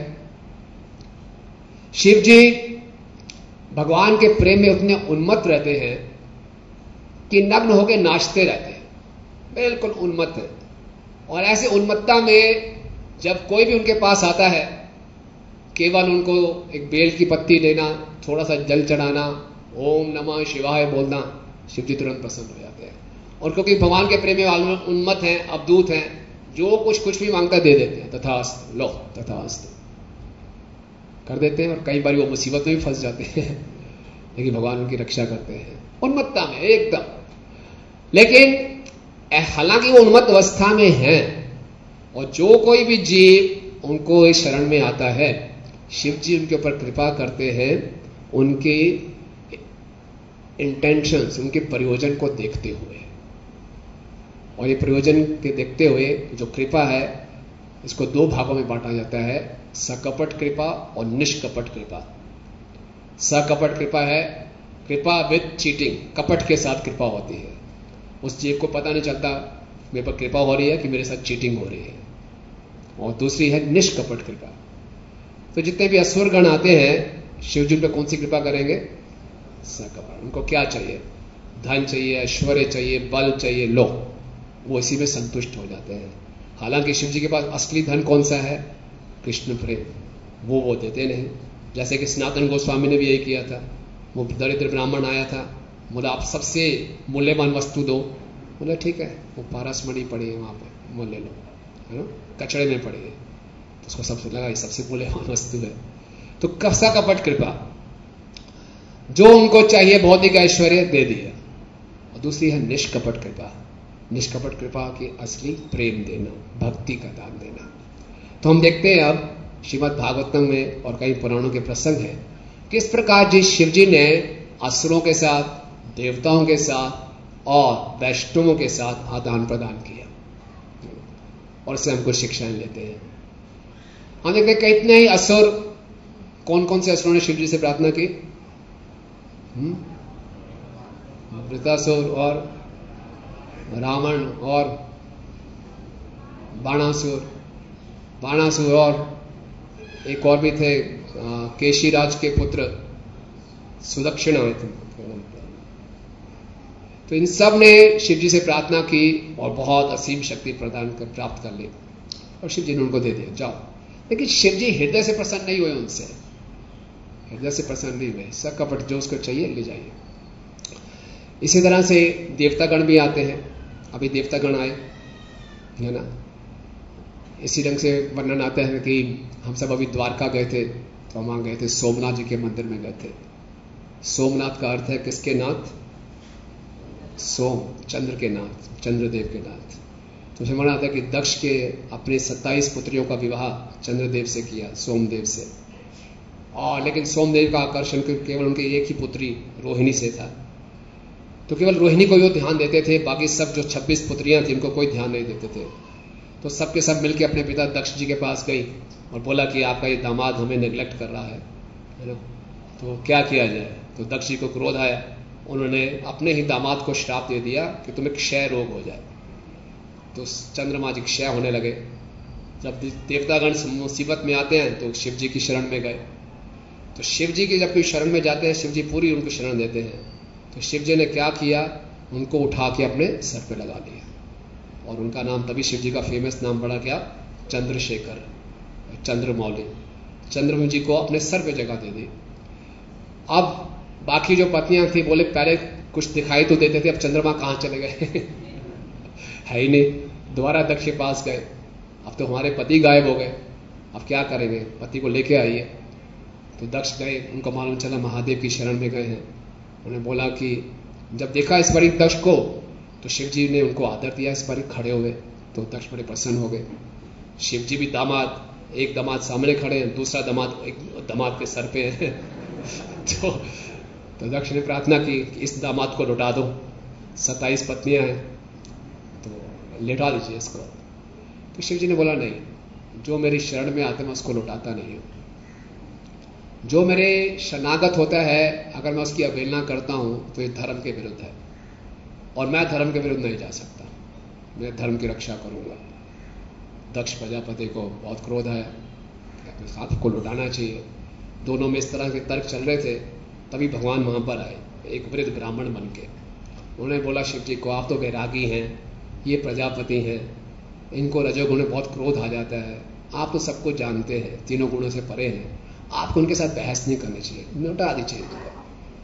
Speaker 1: शिव जी भगवान के प्रेम में उतने उन्मत्त रहते हैं कि नग्न होकर नाचते रहते हैं, बिल्कुल उन्मत्त है। और ऐसे उन्मत्ता में जब कोई भी उनके पास आता है, केवल उनको एक बेल की पत्ती देना, थोड़ा सा जल चढ़ाना, ओम नमः शिवाय बोलना, शिव जी तुरंत प्रसन्न हो जाते हैं। और क्योंकि भगवान के प्रेम में उन्मत्त हैं, अवधूत हैं, जो कुछ कुछ भी मांगता दे देते हैं, तथास्तु, लो तथास्तु कर देते हैं। और कई बार वो मुसीबत में भी फंस जाते हैं, लेकिन भगवान उनकी रक्षा करते हैं उन्मत्ता में एकदम। लेकिन हालांकि वो उन्मत्त अवस्था में हैं, और जो कोई भी जीव उनको इस शरण में आता है, शिव जी उनके ऊपर कृपा करते हैं उनके इंटेंशंस, उनके प्रयोजन को देखते हुए। और ये प्रयोजन के देखते हुए जो कृपा है इसको दो भागों में बांटा जाता है, सकपट कृपा और निष्कपट कृपा। सकपट कृपा है कृपा विद चीटिंग, कपट के साथ कृपा होती है। उस जीव को पता नहीं चलता मेरे पर कृपा हो रही है कि मेरे साथ चीटिंग हो रही है। और दूसरी है निष्कपट कृपा। तो जितने भी असुर गण आते हैं शिव जी पे कौन सी कृपा करेंगे? सकपट। उनको क्या चाहिए? धन चाहिए, ऐश्वर्य चाहिए, बल चाहिए, लो, वो इसी में संतुष्ट हो जाते हैं। हालांकि शिव जी के पास असली धन कौन सा है? कृष्ण प्रेम, वो वो देते नहीं। जैसे कि सनातन गोस्वामी ने भी यही किया था। वो दरिद्र ब्राह्मण आया था, बोला आप सबसे मूल्यवान वस्तु दो। बोला ठीक है, वो पारसमणि पड़ी है वहां पे, वो ले लो, है ना, कचड़े में पड़ी है। तो उसको सबसे लगा ये सबसे मूल्यवान वस्तु है। तो कसा कपट कृपा, जो उनको चाहिए भौतिक ऐश्वर्य दे दिया। और दूसरी है निष्कपट कृपा। निष्कपट कृपा की असली प्रेम देना, भक्ति का दान देना। तो हम देखते हैं अब श्रीमद् भागवतम में और कई पुराणों के प्रसंग है किस प्रकार जी शिव जी ने असुरों के साथ, देवताओं के साथ और वैष्णवों के साथ आदान प्रदान किया और इससे हमको शिक्षाएं लेते हैं। हम देखते हैं कितने ही असुर, कौन कौन से असुरों ने शिव जी से प्रार्थना की? वृतासुर और रावण और बाणासुर, बाणासुर और एक और भी थे केशीराज के पुत्र सुदक्षिण आए थे। तो इन सब ने शिव जी से प्रार्थना की और बहुत असीम शक्ति प्रदान कर प्राप्त कर ली और शिव जी ने उनको दे दिया, जाओ। लेकिन शिव जी हृदय से प्रसन्न नहीं हुए उनसे, हृदय से प्रसन्न नहीं हुए। सब कपट जो उसको चाहिए ले जाइए। इसी तरह से देवतागण भी आते हैं। अभी देवतागण आए, है ना। इसी ढंग से वर्णन आता है कि हम सब अभी द्वारका गए थे, तो हम वहां गए थे, सोमनाथ जी के मंदिर में गए थे। सोमनाथ का अर्थ है किसके नाथ? सोम, चंद्र के नाथ, चंद्रदेव के नाथ। तो उसमें माना आता है कि दक्ष के अपने सत्ताईस पुत्रियों का विवाह चंद्रदेव से किया, सोमदेव से। और लेकिन सोमदेव का आकर्षण केवल उनकी एक ही पुत्री रोहिणी से था। तो केवल रोहिणी को वो ध्यान देते थे, बाकी सब जो छब्बीस पुत्रियां थी उनको कोई ध्यान नहीं देते थे। तो सबके सब मिलकर अपने पिता दक्ष जी के पास गई और बोला कि आपका ये दामाद हमें नेग्लेक्ट कर रहा है, है ना, तो क्या किया जाए। तो दक्ष जी को क्रोध आया, उन्होंने अपने ही दामाद को श्राप दे दिया कि तुम्हें क्षय रोग हो जाए। तो चंद्रमा जी क्षय होने लगे। जब देवतागण मुसीबत में आते हैं तो शिव जी की शरण में गए। तो शिव जी की जब कोई शरण में जाते हैं, शिव जी पूरी उनको शरण देते हैं। तो शिव जी ने क्या किया, उनको उठा के अपने सर पे लगा लिया और उनका नाम तभी शिव जी का फेमस नाम पड़ा क्या? चंद्रशेखर, चंद्रमौली। चंद्रमा जी को अपने सर पे जगह दे दी। अब बाकी जो पत्नियां थी बोले पहले कुछ दिखाई तो देते थे, अब चंद्रमा कहां चले गए है ही नहीं। दोबारा दक्ष के पास गए, अब तो हमारे पति गायब हो गए, अब क्या करेंगे, पति को लेके आइए। तो दक्ष गए, उनको मालूम चला महादेव की शरण में गए हैं। उन्होंने बोला कि जब देखा इस बारी दक्ष को तो शिव जी ने उनको आदर दिया, इस बारी खड़े हुए तो दक्ष बड़े प्रसन्न हो गए। शिव जी भी दामाद, एक दामाद सामने खड़े हैं, दूसरा दामाद एक दामाद के सर पे है तो, तो दक्ष ने प्रार्थना की कि इस दामाद को लौटा दो, सत्ताईस पत्नियां हैं तो लौटा दीजिए इसको। तो शिव जी ने बोला नहीं, जो मेरी शरण में आते मैं उसको लौटाता नहीं हूं। जो मेरे शरणागत होता है अगर मैं उसकी अवहेलना करता हूं तो ये धर्म के विरुद्ध है और मैं धर्म के विरुद्ध नहीं जा सकता, मैं धर्म की रक्षा करूंगा। दक्ष प्रजापति को बहुत क्रोध आया, अपने साथ को लौटाना चाहिए। दोनों में इस तरह के तर्क चल रहे थे, तभी भगवान वहां पर आए एक वृद्ध ब्राह्मण बन के। उन्होंने बोला शिव जी को, आप तो वैरागी हैं, ये प्रजापति हैं, इनको रजोगुण में बहुत क्रोध आ जाता है, आप तो सबको जानते हैं, तीनों गुणों से परे हैं, आपको उनके साथ बहस नहीं करनी चाहिए, लौटा दीजिए इनको।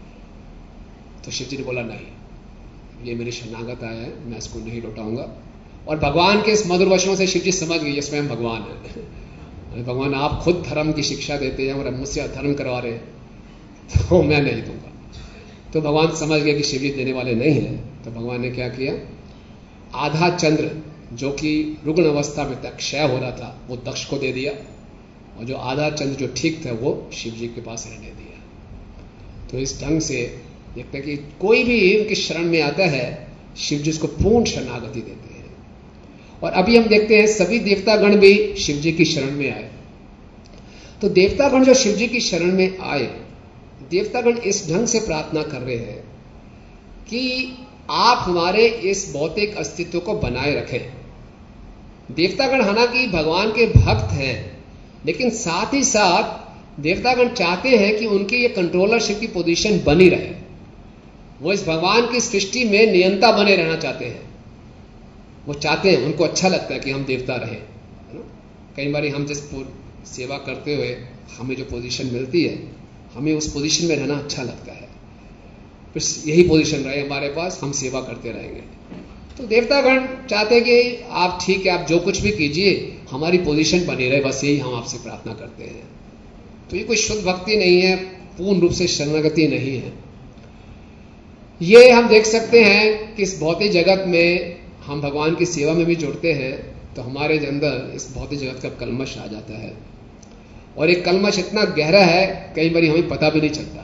Speaker 1: तो शिव जी ने बोला नहीं, ये मेरे शरणागत आया है, मैं इसको नहीं लौटाऊंगा। और भगवान के इस मधुर वचनों से शिव जी समझ गए ये स्वयं भगवान है। भगवान आप खुद धर्म की शिक्षा देते हैं और मुझसे अधर्म करवा रहे हैं, तो मैं नहीं दूंगा। तो भगवान समझ गए कि शिव जी देने वाले नहीं है। तो भगवान ने क्या किया, आधा चंद्र जो कि रुग्ण अवस्था में तक क्षय हो रहा था वो दक्ष को दे दिया और जो आधा चंद्र जो ठीक था वो शिव जी के पास रहने दिया। तो इस ढंग से देखते हैं कि कोई भी उनकी शरण में आता है, शिव जी उसको पूर्ण शरणागति देते हैं। और अभी हम देखते हैं सभी देवतागण भी शिव जी की शरण में आए। तो देवतागण जो शिव जी की शरण में आए, देवतागण इस ढंग से प्रार्थना कर रहे हैं कि आप हमारे इस भौतिक अस्तित्व को बनाए रखें। देवतागण हालांकि भगवान के भक्त हैं, लेकिन साथ ही साथ देवतागण चाहते हैं कि उनकी ये कंट्रोलरशिप की पोजीशन बनी रहे। वो इस भगवान की सृष्टि में नियंता बने रहना चाहते हैं। वो चाहते हैं, उनको अच्छा लगता है कि हम देवता रहें। कई बार हम जिस सेवा करते हुए हमें जो पोजीशन मिलती है, हमें उस पोजीशन में रहना अच्छा लगता है। फिर यही पोजीशन रहे हमारे पास, हम सेवा करते रहेंगे। तो देवतागण चाहते हैं कि आप ठीक है, आप जो कुछ भी कीजिए, हमारी पोजीशन बनी रहे, बस यही हम आपसे प्रार्थना करते हैं। तो ये कोई शुद्ध भक्ति नहीं है, पूर्ण रूप से शरणागति नहीं है। ये हम देख सकते हैं कि इस भौतिक जगत में हम भगवान की सेवा में भी जुड़ते हैं तो हमारे अंदर इस भौतिक जगत का कलमश आ जाता है। और एक कलमश इतना गहरा है, कई बार हमें पता भी नहीं चलता।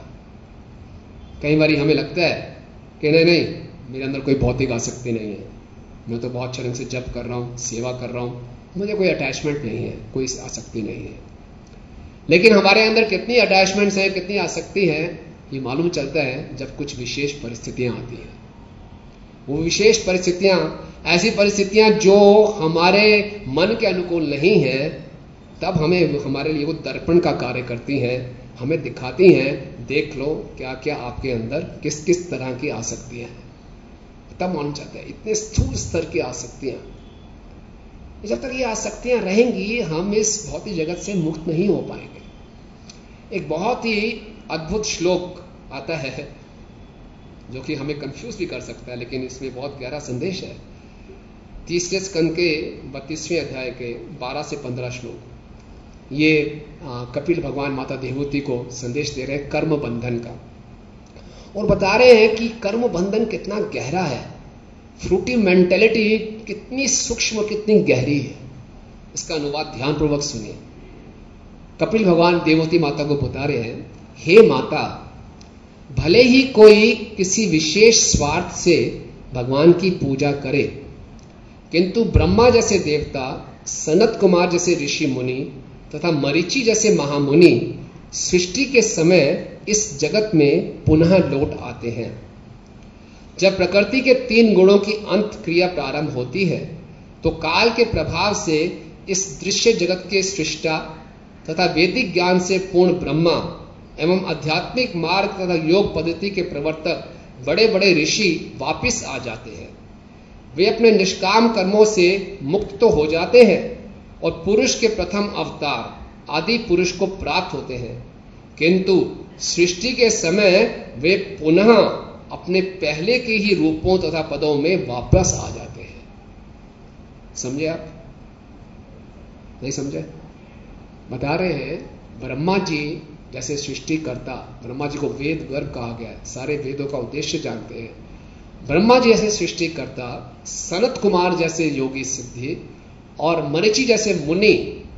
Speaker 1: कई बार हमें लगता है कि नहीं नहीं मेरे अंदर कोई भौतिक आसक्ति नहीं है, मैं तो बहुत अच्छे ढंग से जप कर रहा हूँ, सेवा कर रहा हूँ, मुझे कोई अटैचमेंट नहीं है, कोई आसक्ति नहीं है। लेकिन हमारे अंदर कितनी अटैचमेंट्स हैं, कितनी आसक्ति है, ये मालूम चलता है जब कुछ विशेष परिस्थितियां आती हैं। वो विशेष परिस्थितियां, ऐसी परिस्थितियां जो हमारे मन के अनुकूल नहीं है, तब हमें हमारे लिए वो दर्पण का कार्य करती हैं, हमें दिखाती हैं, देख लो क्या क्या आपके अंदर किस किस तरह की आसक्तियां हैं। तब मालूम चलता है इतने स्थूल स्तर की आसक्तियां, जब तक ये आसक्तियां रहेंगी हम इस भौतिक जगत से मुक्त नहीं हो पाएंगे। एक बहुत ही अद्भुत श्लोक आता है जो कि हमें कंफ्यूज भी कर सकता है, लेकिन इसमें बहुत गहरा संदेश है। तीसरे स्कंद के बत्तीसवें अध्याय के बारह से पंद्रह श्लोक, ये आ, कपिल भगवान माता देवहूति को संदेश दे रहे हैं कर्म बंधन का, और बता रहे हैं कि कर्म बंधन कितना गहरा है, फ्रूटी मेंटेलिटी कितनी सूक्ष्म, कितनी गहरी है। इसका अनुवाद ध्यानपूर्वक सुनिए। कपिल भगवान देवहूति माता को बता रहे हैं, हे माता, भले ही कोई किसी विशेष स्वार्थ से भगवान की पूजा करे, किंतु ब्रह्मा जैसे देवता, सनत कुमार जैसे ऋषि मुनि तथा मरीचि जैसे महामुनि सृष्टि के समय इस जगत में पुनः लौट आते हैं। जब प्रकृति के तीन गुणों की अंत क्रिया प्रारंभ होती है तो काल के प्रभाव से इस दृश्य जगत के सृष्टा तथा वैदिक ज्ञान से पूर्ण ब्रह्मा एवं आध्यात्मिक मार्ग तथा योग पद्धति के प्रवर्तक बड़े बड़े ऋषि वापिस आ जाते हैं। वे अपने निष्काम कर्मों से मुक्त तो हो जाते हैं और पुरुष के प्रथम अवतार आदि पुरुष को प्राप्त होते हैं, किंतु सृष्टि के समय वे पुनः अपने पहले के ही रूपों तथा पदों में वापस आ जाते हैं। समझे आप? नहीं समझे? बता रहे हैं ब्रह्मा जी जैसे सृष्टिकर्ता, ब्रह्मा जी को वेद गर्भ कहा गया है, सारे वेदों का उद्देश्य जानते हैं। ब्रह्मा जी जैसे सृष्टिकर्ता, सनत कुमार जैसे योगी सिद्धि और मरीचि जैसे मुनि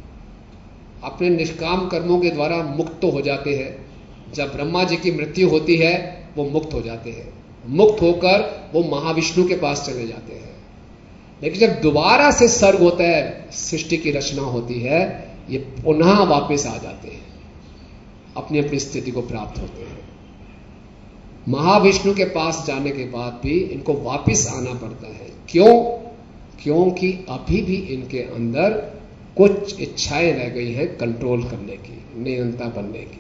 Speaker 1: अपने निष्काम कर्मों के द्वारा मुक्त हो जाते हैं। जब ब्रह्मा जी की मृत्यु होती है वो मुक्त हो जाते हैं, मुक्त होकर वो महाविष्णु के पास चले जाते हैं। लेकिन जब दोबारा से सर्ग होता है, सृष्टि की रचना होती है, ये पुनः वापस आ जाते हैं, अपनी अपनी स्थिति को प्राप्त होते हैं। महाविष्णु के पास जाने के बाद भी इनको वापस आना पड़ता है। क्यों? क्योंकि अभी भी इनके अंदर कुछ इच्छाएं रह गई हैं कंट्रोल करने की, नियंता बनने की।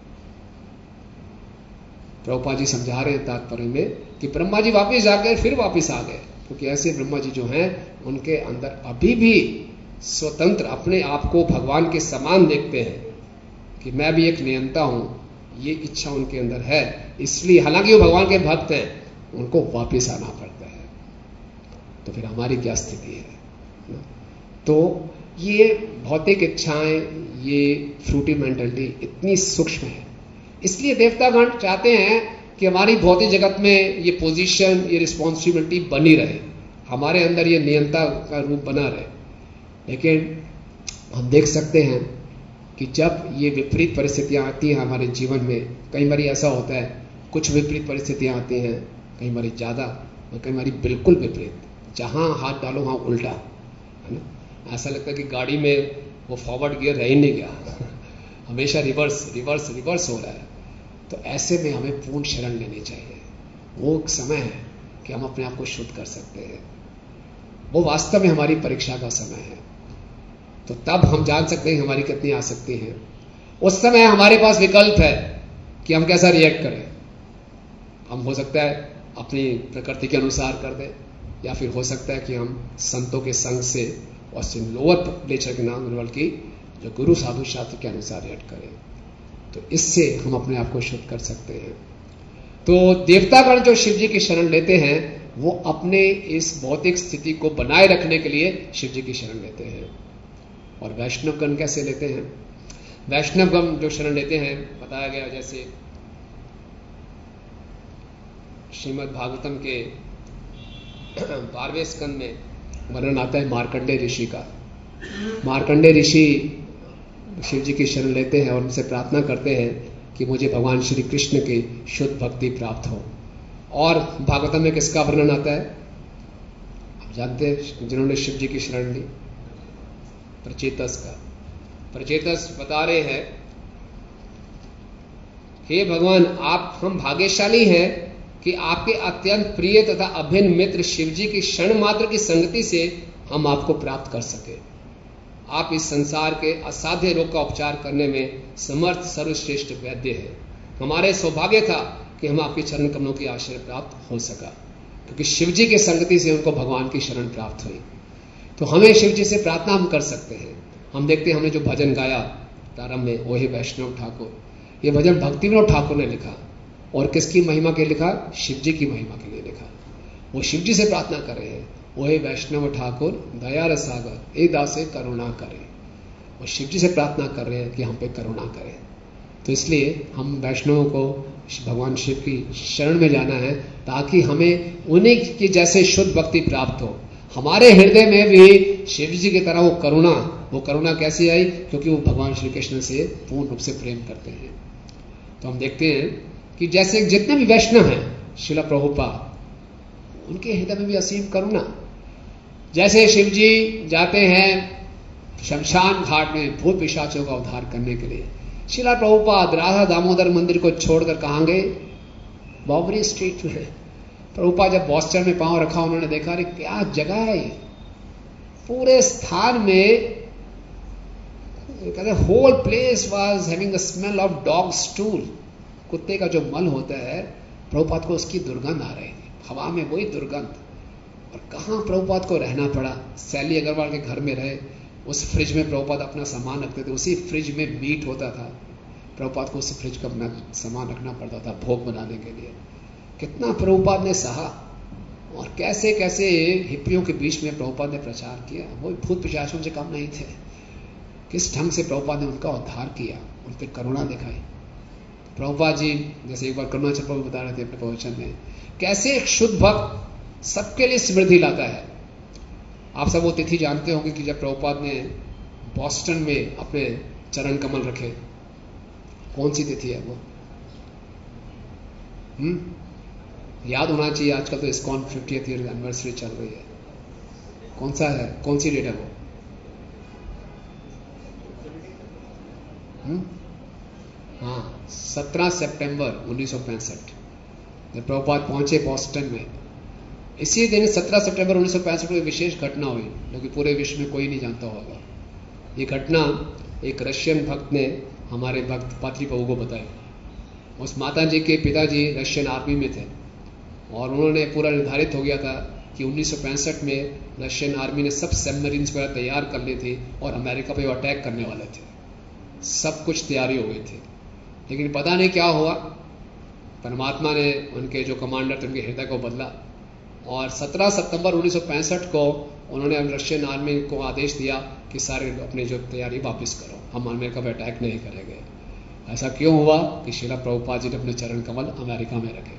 Speaker 1: प्रभुपाद जी समझा रहे हैं तात्पर्य में कि ब्रह्मा जी वापस जा गए, फिर वापस आ गए, क्योंकि ऐसे ब्रह्मा जी जो हैं उनके अंदर अभी भी स्वतंत्र अपने आप को भगवान के समान देखते हैं कि मैं भी एक नियंता हूं, ये इच्छा उनके अंदर है। इसलिए हालांकि वो भगवान के भक्त हैं, उनको वापस आना पड़ता है। तो फिर हमारी क्या स्थिति है? तो ये भौतिक इच्छाएं, ये फ्रूटी मेंटालिटी इतनी सूक्ष्म है। इसलिए देवतागण चाहते हैं कि हमारी भौतिक जगत में ये पोजीशन, ये रिस्पॉन्सिबिलिटी बनी रहे, हमारे अंदर ये नियंता का रूप बना रहे। लेकिन हम देख सकते हैं कि जब ये विपरीत परिस्थितियां आती हैं हमारे जीवन में, कई बार ऐसा होता है, कुछ विपरीत परिस्थितियां आती हैं, कई बार ज़्यादा और कई बार बिल्कुल विपरीत, जहां हाथ डालो वहां उल्टा, है ना। ऐसा लगता है कि गाड़ी में वो फॉरवर्ड गियर रह ही नहीं गया हमेशा रिवर्स रिवर्स रिवर्स हो रहा है। तो ऐसे में हमें पूर्ण शरण लेनी चाहिए। वो एक समय है कि हम अपने आप को शुद्ध कर सकते हैं, वो वास्तव में हमारी परीक्षा का समय है। तो तब हम जान सकते हैं हमारी कितनी आसक्ति है। उस समय हमारे पास विकल्प है कि हम कैसा रिएक्ट करें। हम हो सकता है अपनी प्रकृति के अनुसार कर दें, या फिर हो सकता है कि हम संतों के संग से और लोअर नेचर के नाम बल्कि जो गुरु साधु शास्त्र के अनुसार रिएक्ट करें। तो इससे हम अपने आप को शुद्ध कर सकते हैं। तो देवतागण जो शिव जी की शरण लेते हैं वो अपने इस भौतिक स्थिति को बनाए रखने के लिए शिव जी की शरण लेते हैं। और वैष्णवगण कैसे लेते हैं? वैष्णवगण जो शरण लेते हैं, बताया गया जैसे श्रीमद् भागवतम के बारहवें स्कंद में वर्णन आता है मार्कंडेय ऋषि का। मार्कंडेय ऋषि शिव जी की शरण लेते हैं और उनसे प्रार्थना करते हैं कि मुझे भगवान श्री कृष्ण की शुद्ध भक्ति प्राप्त हो। और भागवतम में किसका वर्णन आता है? आप जानते हैं जिन्होंने शिव जी की शरण ली, प्रचेतस का। प्रचेतस बता रहे हैं, हे भगवान, आप हम भाग्यशाली हैं कि आपके अत्यंत प्रिय तथा अभिन्न मित्र शिव जी की क्षण मात्र की संगति से हम आपको प्राप्त कर सके। आप इस संसार के असाध्य रोग का उपचार करने में समर्थ सर्वश्रेष्ठ वैद्य हैं। हमारे सौभाग्य था कि हम आपके चरण कमलों की आश्रय प्राप्त हो सका, क्योंकि शिव जी के संगति से उनको भगवान की शरण प्राप्त हुई। तो हमें शिव जी से प्रार्थना हम कर सकते हैं। हम देखते हैं हमने जो भजन गाया प्रारंभ में, वही वैष्णव ठाकुर, ये भजन भक्ति विनोद ठाकुर ने लिखा। और किसकी महिमा के लिखा? शिव जी की महिमा के लिए लिखा। वो शिव जी से प्रार्थना कर रहे हैं, वही वैष्णव ठाकुर दया रसागर ए दासे करुणा करे। वो शिव जी से प्रार्थना कर रहे हैं कि हम पे करुणा करें। तो इसलिए हम वैष्णवों को भगवान शिव की शरण में जाना है, ताकि हमें उन्हीं की जैसे शुद्ध भक्ति प्राप्त हो। हमारे हृदय में भी शिव जी की तरह वो करुणा, वो करुणा कैसे आई? क्योंकि वो भगवान श्री कृष्ण से पूर्ण रूप से प्रेम करते हैं। तो हम देखते हैं कि जैसे जितने भी वैष्णव हैं, श्रील प्रभुपाद, उनके हृदय में भी असीम करुणा। जैसे शिव जी जाते हैं शमशान घाट में भूत पिशाचों का उद्धार करने के लिए, श्रील प्रभुपाद राधा दामोदर मंदिर को छोड़कर कहां गए? बॉबरी स्ट्रीट में। प्रभुपाद जब बॉस्टन में पांव रखा, उन्होंने देखा अरे क्या जगह है ये, पूरे स्थान में कहते whole place was having the smell of dog stool. कुत्ते का जो मल होता है, प्रभुपाद को उसकी दुर्गंध आ रही थी, हवा में वही दुर्गंध। और कहां प्रभुपाद को रहना पड़ा? सैली अग्रवाल के घर में रहे। उस फ्रिज में प्रभुपाद अपना सामान रखते थे, उसी फ्रिज में मीट होता था। प्रभुपाद को उस फ्रिज का अपना सामान रखना पड़ता था भोग बनाने के लिए। कितना प्रभुपाद ने सहा, और कैसे कैसे हिप्पियों के बीच में प्रभुपाद ने प्रचार किया। वो भूत पिशाचों से कम नहीं थे। किस ढंग से प्रभुपाद ने उनका उद्धार किया, उन पर करुणा दिखाई। प्रभुपाद जी जैसे एक बार करुणाचल प्रभु बता रहे थे अपने प्रवचन में, कैसे एक शुद्ध भक्त सबके लिए समृद्धि लाता है। आप सब वो तिथि जानते होंगे कि जब प्रभुपाद ने बॉस्टन में अपने चरण कमल रखे। कौन सी तिथि है वो? हम्म याद होना चाहिए। आजकल तो इस्कॉन फिफ्टियथ ईयर एनिवर्सरी चल रही है। कौन सा है, कौन सी डेट है वो? हम्म हाँ, सत्रह सितंबर उन्नीस सौ पैंसठ जब प्रभुपाद पहुंचे बॉस्टन में। इसी दिन सत्रह सितंबर उन्नीस सौ पैंसठ में विशेष घटना हुई, जो कि पूरे विश्व में कोई नहीं जानता होगा। ये घटना एक रशियन भक्त ने हमारे भक्त पात्री प्रभु को बताई। उस माता जी के पिताजी रशियन आर्मी में थे, और उन्होंने पूरा निर्धारित हो गया था कि उन्नीस सौ पैंसठ में रशियन आर्मी ने सब सबमरीन्स वगैरह तैयार कर ली थी और अमेरिका पे अटैक करने वाले थे। सब कुछ तैयारी हो गई थी, लेकिन पता नहीं क्या हुआ। परमात्मा ने उनके जो कमांडर थे उनके हृदय को बदला, और सत्रह सितंबर उन्नीस सौ पैंसठ को उन्होंने रशियन आर्मी को आदेश दिया कि सारे अपनी जो तैयारी वापस करो, हम अमेरिका पे अटैक नहीं करेंगे। ऐसा क्यों हुआ? कि श्रील प्रभुपाद जी ने अपने चरण कमल अमेरिका में रखे।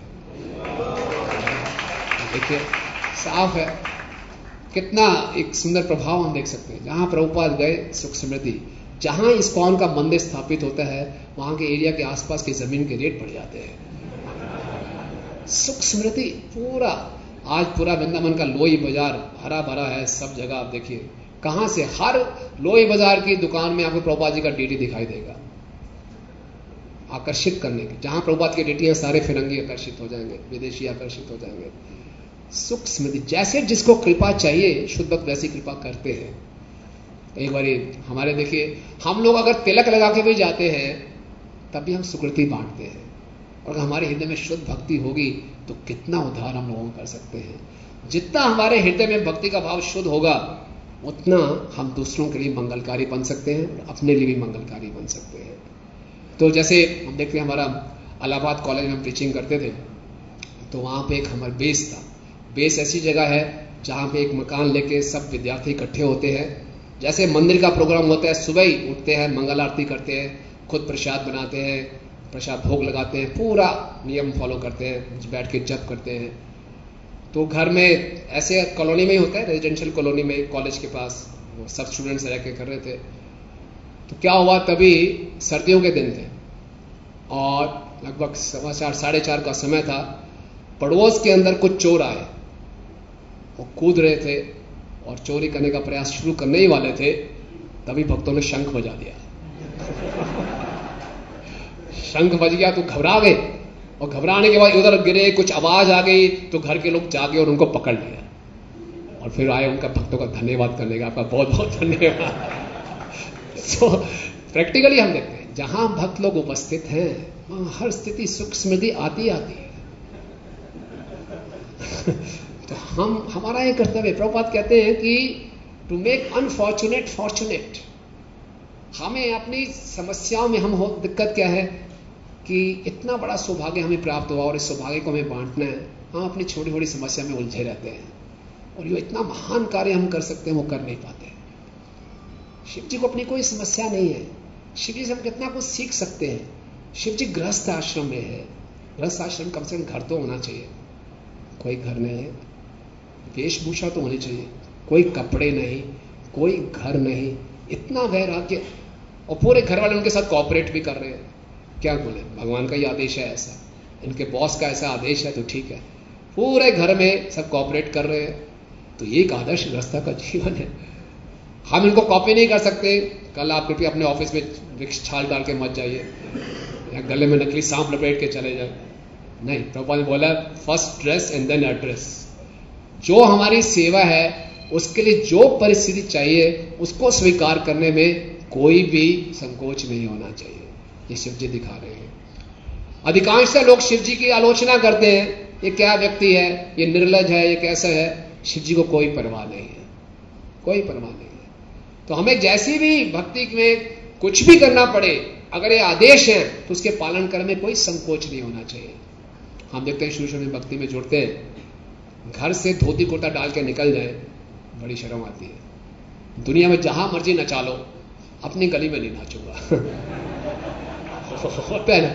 Speaker 1: देखिए साफ है, कितना एक सुंदर प्रभाव हम देख सकते हैं। जहां प्रभुपाद गए सुख समृद्धि, जहां इस्कॉन का मंदिर स्थापित होता है वहां के एरिया के आसपास की जमीन के रेट बढ़ जाते हैं। सुख समृद्धि पूरा, आज पूरा वृंदावन का लोई बाजार हरा भरा है, सब जगह आप देखिए, कहां से, हर लोई बाजार की दुकान में आपको प्रभुपाद जी का डीटी दिखाई देगा, आकर्षित करने की। जहां प्रभुपाद की डीटी है सारे फिरंगी आकर्षित हो जाएंगे, विदेशी आकर्षित हो जाएंगे। सुख समृद्धि, जैसे जिसको कृपा चाहिए शुद्ध भक्त वैसी कृपा करते हैं। एक बार हमारे देखिए, हम लोग अगर तिलक लगा के भी जाते हैं तब भी हम सुकृति बांटते हैं, और हमारे हृदय में शुद्ध भक्ति होगी तो कितना उद्धार हम लोगों को कर सकते हैं। जितना हमारे हृदय में भक्ति का भाव शुद्ध होगा उतना हम दूसरों के लिए मंगलकारी बन सकते हैं और अपने लिए भी मंगलकारी बन सकते हैं। तो जैसे हम देखते हैं, हमारा इलाहाबाद कॉलेज में हम टीचिंग करते थे, तो वहां पे एक हमारा बेस था। बेस ऐसी जगह है जहां पे एक मकान लेके सब विद्यार्थी इकट्ठे होते हैं। जैसे मंदिर का प्रोग्राम होता है, सुबह ही उठते हैं, मंगल आरती करते हैं, खुद प्रसाद बनाते हैं, प्रसाद भोग लगाते हैं, पूरा नियम फॉलो करते हैं, बैठ के जप करते हैं। तो घर में ऐसे कॉलोनी में ही होता है, रेजिडेंशियल कॉलोनी में, कॉलेज के पास, वो सब स्टूडेंट्स रह के कर रहे थे। तो क्या हुआ, तभी सर्दियों के दिन थे और लगभग सवा चार साढ़े चार का समय था। पड़ोस के अंदर कुछ चोर आए, वो कूद रहे थे और चोरी करने का प्रयास शुरू करने ही वाले थे, तभी भक्तों ने शंख बजा दिया। शंख बज गया तो घबरा गए, और घबराने के बाद उधर गिरे, कुछ आवाज आ गई तो घर के लोग जागे और उनको पकड़ लिया और फिर आए उनका भक्तों का धन्यवाद करने का, आपका बहुत बहुत धन्यवाद। सो प्रैक्टिकली हम देखते हैं जहां भक्त लोग उपस्थित हैं वहां हर स्थिति सुख समृद्धि आती आती है। तो हम, हमारा ये कर्तव्य, प्रभुपाद कहते हैं कि टू मेक अनफॉर्चुनेट फॉर्चुनेट। हमें अपनी समस्याओं में, हम हो दिक्कत क्या है कि इतना बड़ा सौभाग्य हमें प्राप्त हुआ और इस सौभाग्य को हमें बांटना है, हम अपनी छोटी छोटी समस्या में उलझे रहते हैं और ये इतना महान कार्य हम कर सकते हैं वो कर नहीं पाते। शिव जी को अपनी कोई समस्या नहीं है, शिव जी से हम कितना कुछ सीख सकते हैं। शिव जी गृहस्थ आश्रम में है, गृहस्थ आश्रम कम से कम घर तो होना चाहिए, कोई घर नहीं है, वेशभूषा तो होनी चाहिए, कोई कपड़े नहीं, कोई घर नहीं, इतना वैराग्य, और पूरे घर वाले उनके साथ कॉपरेट भी कर रहे हैं। क्या बोले, भगवान का ही आदेश है ऐसा, इनके बॉस का ऐसा आदेश है तो ठीक है, पूरे घर में सब कॉपरेट कर रहे हैं। तो ये एक आदर्श गृहस्थ का जीवन है। हम इनको कॉपी नहीं कर सकते। कल आप कृपया अपने ऑफिस में वृक्ष छाल डाल के मत जाइए या गले में नकली सांप लपेट के चले जाए, नहीं। प्रभुपाद ने बोला first dress and then address. जो हमारी सेवा है उसके लिए जो परिस्थिति चाहिए उसको स्वीकार करने में कोई भी संकोच नहीं होना चाहिए। ये शिव जी दिखा रहे हैं। अधिकांशतः लोग शिव जी की आलोचना करते हैं, ये क्या व्यक्ति है, ये निर्लज है, ये कैसा है। शिव जी को कोई परवाह नहीं है, कोई परवाह नहीं है। तो हमें जैसी भी भक्ति में कुछ भी करना पड़े, अगर ये आदेश है तो उसके पालन करने में कोई संकोच नहीं होना चाहिए। हम देखते हैं शुरू शुरू में भक्ति में जुड़ते हैं, घर से धोती कुर्ता डाल के निकल जाए बड़ी शर्म आती है। दुनिया में जहां मर्जी नचा लो, अपनी गली में नहीं नाचूंगा। होता है ना,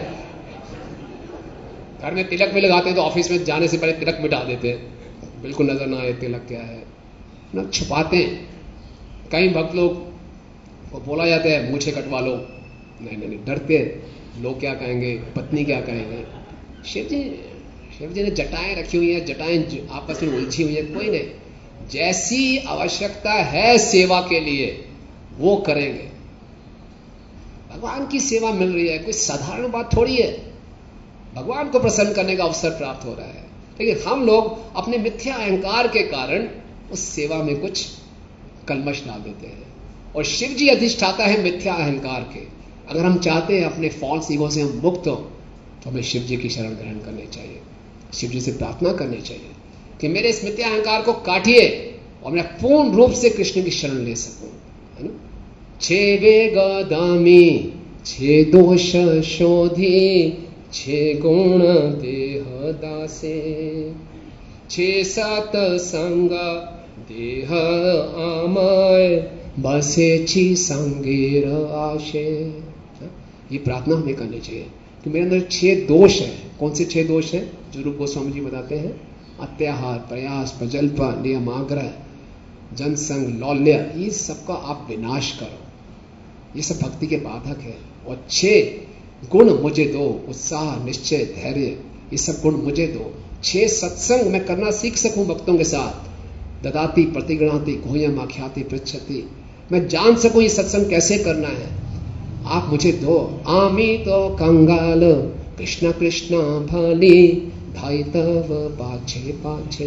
Speaker 1: घर में तिलक भी लगाते हैं तो ऑफिस में जाने से पहले तिलक मिटा देते हैं, बिल्कुल नजर ना आए तिलक क्या है ना, छुपाते हैं। कई भक्त लोग को बोला जाता है मूछे कटवा लो, नहीं नहीं नहीं, डरते हैं लोग क्या कहेंगे, पत्नी क्या कहेंगे। शिव जी शिव जी ने जटाएं रखी हुई हैं, जटाएं आपस में उलझी हुई है, कोई नहीं। जैसी आवश्यकता है सेवा के लिए वो करेंगे। भगवान की सेवा मिल रही है, कोई साधारण बात थोड़ी है। भगवान को प्रसन्न करने का अवसर प्राप्त हो रहा है, लेकिन हम लोग अपने मिथ्या अहंकार के कारण उस सेवा में कुछ कलमश डाल देते हैं। और शिव जी अधिष्ठाता है मिथ्या अहंकार के। अगर हम चाहते हैं अपने फॉल्स ईगो से हम मुक्त हो तो हमें शिव जी की शरण ग्रहण करनी चाहिए, शिव जी से प्रार्थना करनी चाहिए कि मेरे इस मिथ्या अहंकार को काटिए और मैं पूर्ण रूप से कृष्ण की शरण ले सकूं, है ना। छे वेग दामी, छे दोष शोधी, छे गुण देह दासे, छे सत संग देह आमय, बसे छी संगेर आशे। ये प्रार्थना हमें करनी चाहिए कि मेरे अंदर छह दोष हैं। कौन से छह दोष हैं? जो रूप गोस्वामी जी बताते हैं, अत्याहार, प्रयास, प्रजल्प, नियमाग्रह, जनसंग, लौल्य, ये सबका आप विनाश करो। ये सब भक्ति के बाधक है। और छह गुण मुझे दो, उत्साह, निश्चय, धैर्य, ये सब गुण मुझे दो। छह सत्संग मैं करना सीख सकूं भक्तों के साथ। ददाती प्रतिगृणाति गुह्यम आख्याति पृच्छति, मैं जान सकूं ये सत्संग कैसे करना है, आप मुझे दो। आमी तो कंगाल कृष्ण कृष्ण भली, धाई तव पाछे पाछे,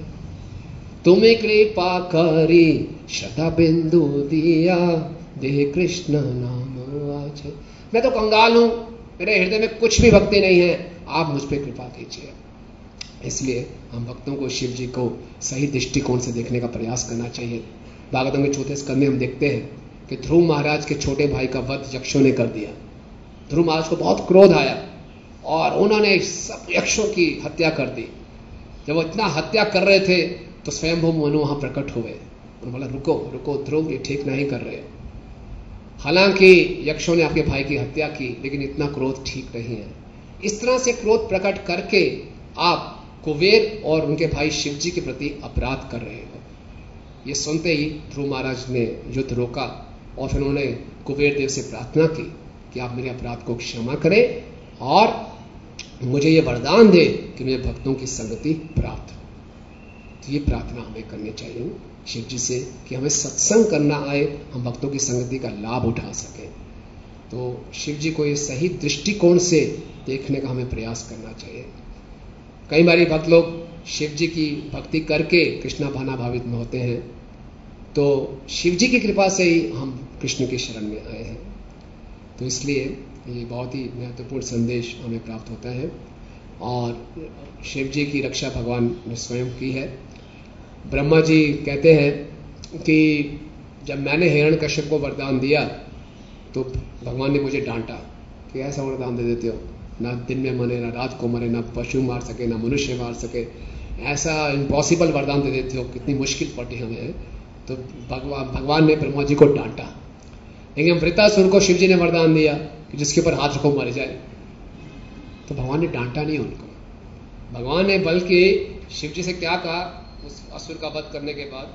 Speaker 1: तुम्हें कृपा करी श्रद्धा बिंदु दिया, दे कृष्ण नाम आज। मैं तो कंगाल हूं, मेरे हृदय में कुछ भी भक्ति नहीं है, आप मुझ पर कृपा कीजिए। इसलिए हम भक्तों को शिव जी को सही दृष्टिकोण से देखने का प्रयास करना चाहिए। भागवतम के चौथे स्कंद में हम देखते हैं कि ध्रुव महाराज के छोटे भाई का वध यक्षों ने कर दिया। ध्रुव महाराज को बहुत क्रोध आया और उन्होंने सब यक्षों की हत्या कर दी। जब वो इतना हत्या कर रहे थे तो स्वयंभू मनु वहां प्रकट हुए। उन्होंने बोला, रुको रुको ध्रुव, ये ठीक नहीं कर रहे हो। हालांकि यक्षों ने आपके भाई की हत्या की, लेकिन इतना क्रोध ठीक नहीं है। इस तरह से क्रोध प्रकट करके आप कुबेर और उनके भाई शिवजी के प्रति अपराध कर रहे हो। ये सुनते ही ध्रुव महाराज ने युद्ध रोका और फिर उन्होंने कुबेर देव से प्रार्थना की कि आप मेरे अपराध को क्षमा करें और मुझे ये वरदान दे कि मुझे भक्तों की संगति प्राप्त हो। तो ये प्रार्थना हमें करनी चाहिए शिव जी से कि हमें सत्संग करना आए, हम भक्तों की संगति का लाभ उठा सकें। तो शिव जी को ये सही दृष्टिकोण से देखने का हमें प्रयास करना चाहिए। कई बार भक्त लोग शिव जी की भक्ति करके कृष्णा भाना भावित में होते हैं, तो शिव जी की कृपा से ही हम कृष्ण के शरण में आए हैं। तो इसलिए ये बहुत ही महत्वपूर्ण संदेश हमें प्राप्त होता है और शिव जी की रक्षा भगवान ने स्वयं की है। ब्रह्मा जी कहते हैं कि जब मैंने हिरण्यकश्यप को वरदान दिया तो भगवान ने मुझे डांटा कि ऐसा वरदान दे देते हो, ना दिन में मरे, ना रात को मरे, ना पशु मार सके, ना मनुष्य मार सके, ऐसा इम्पॉसिबल वरदान दे देते हो, कितनी मुश्किल पड़ी हमें। तो भगवान भगवान ने ब्रह्मा जी को डांटा। लेकिन वृतासुर को शिव जी ने वरदान दिया कि जिसके ऊपर हाथ रखो मर जाए, तो भगवान ने डांटा नहीं उनको। भगवान ने बल्कि शिव जी से क्या कहा उस असुर का वध करने के बाद,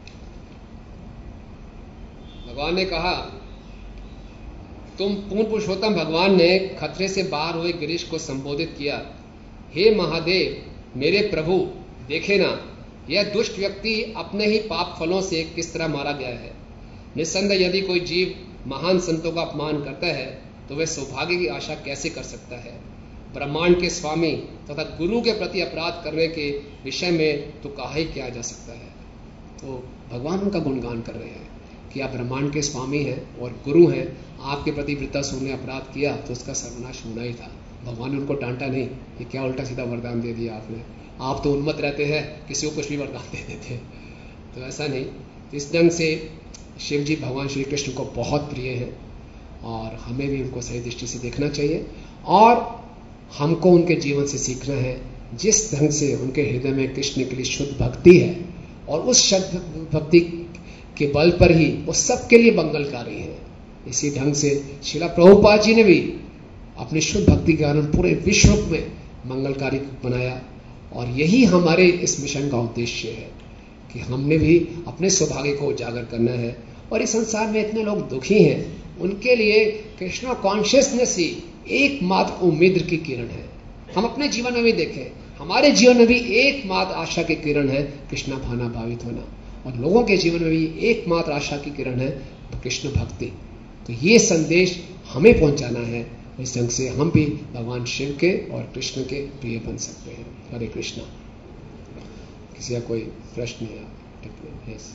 Speaker 1: भगवान ने कहा, तुम पूर्ण पुरुषोत्तम भगवान ने खतरे से बाहर हुए गिरीश को संबोधित किया, हे महादेव मेरे प्रभु, देखे ना यह दुष्ट व्यक्ति अपने ही पाप फलों से किस तरह मारा गया है। निस्संदेह यदि कोई जीव महान संतों का अपमान करता है तो वह सौभाग्य की आशा कैसे कर सकता है। ब्रह्मांड के स्वामी तथा गुरु के प्रति अपराध करने के विषय में तो कहा ही क्या जा सकता है। तो भगवान उनका गुणगान कर रहे हैं कि आप ब्रह्मांड के स्वामी हैं और गुरु हैं, आपके प्रति वृत्तासुर ने अपराध किया तो उसका सर्वनाश होना ही था। भगवान ने उनको डांटा नहीं, ये क्या उल्टा सीधा वरदान दे दिया आपने, आप तो उन्मत्त रहते हैं, किसी को कुछ भी वरदान दे देते हैं। तो ऐसा नहीं। इस ढंग से शिव जी भगवान श्री कृष्ण को बहुत प्रिय हैं और हमें भी उनको सही दृष्टि से देखना चाहिए और हमको उनके जीवन से सीखना है। जिस ढंग से उनके हृदय में कृष्ण के लिए शुद्ध भक्ति है और उस शुद्ध भक्ति के बल पर ही वो सबके लिए मंगलकारी है। इसी ढंग से श्रील प्रभुपाद जी ने भी अपनी शुद्ध भक्ति के कारण पूरे विश्व में मंगलकारी बनाया और यही हमारे इस मिशन का उद्देश्य है कि हमने भी अपने सौभाग्य को उजागर करना है। और इस संसार में इतने लोग दुखी हैं, उनके लिए कृष्णा कॉन्शियसनेस ही एकमात्र उम्मीद की किरण है। हम अपने जीवन में भी देखें, हमारे जीवन में भी एकमात्र आशा की किरण है कृष्णा भाना भावित होना, और लोगों के जीवन में भी एकमात्र आशा की किरण है कृष्ण भक्ति। तो ये संदेश हमें पहुंचाना है। इस ढंग से हम भी भगवान शिव के और कृष्ण के प्रिय बन सकते हैं। हरे कृष्णा। किसी का कोई प्रश्न या टिप्पणी? यस,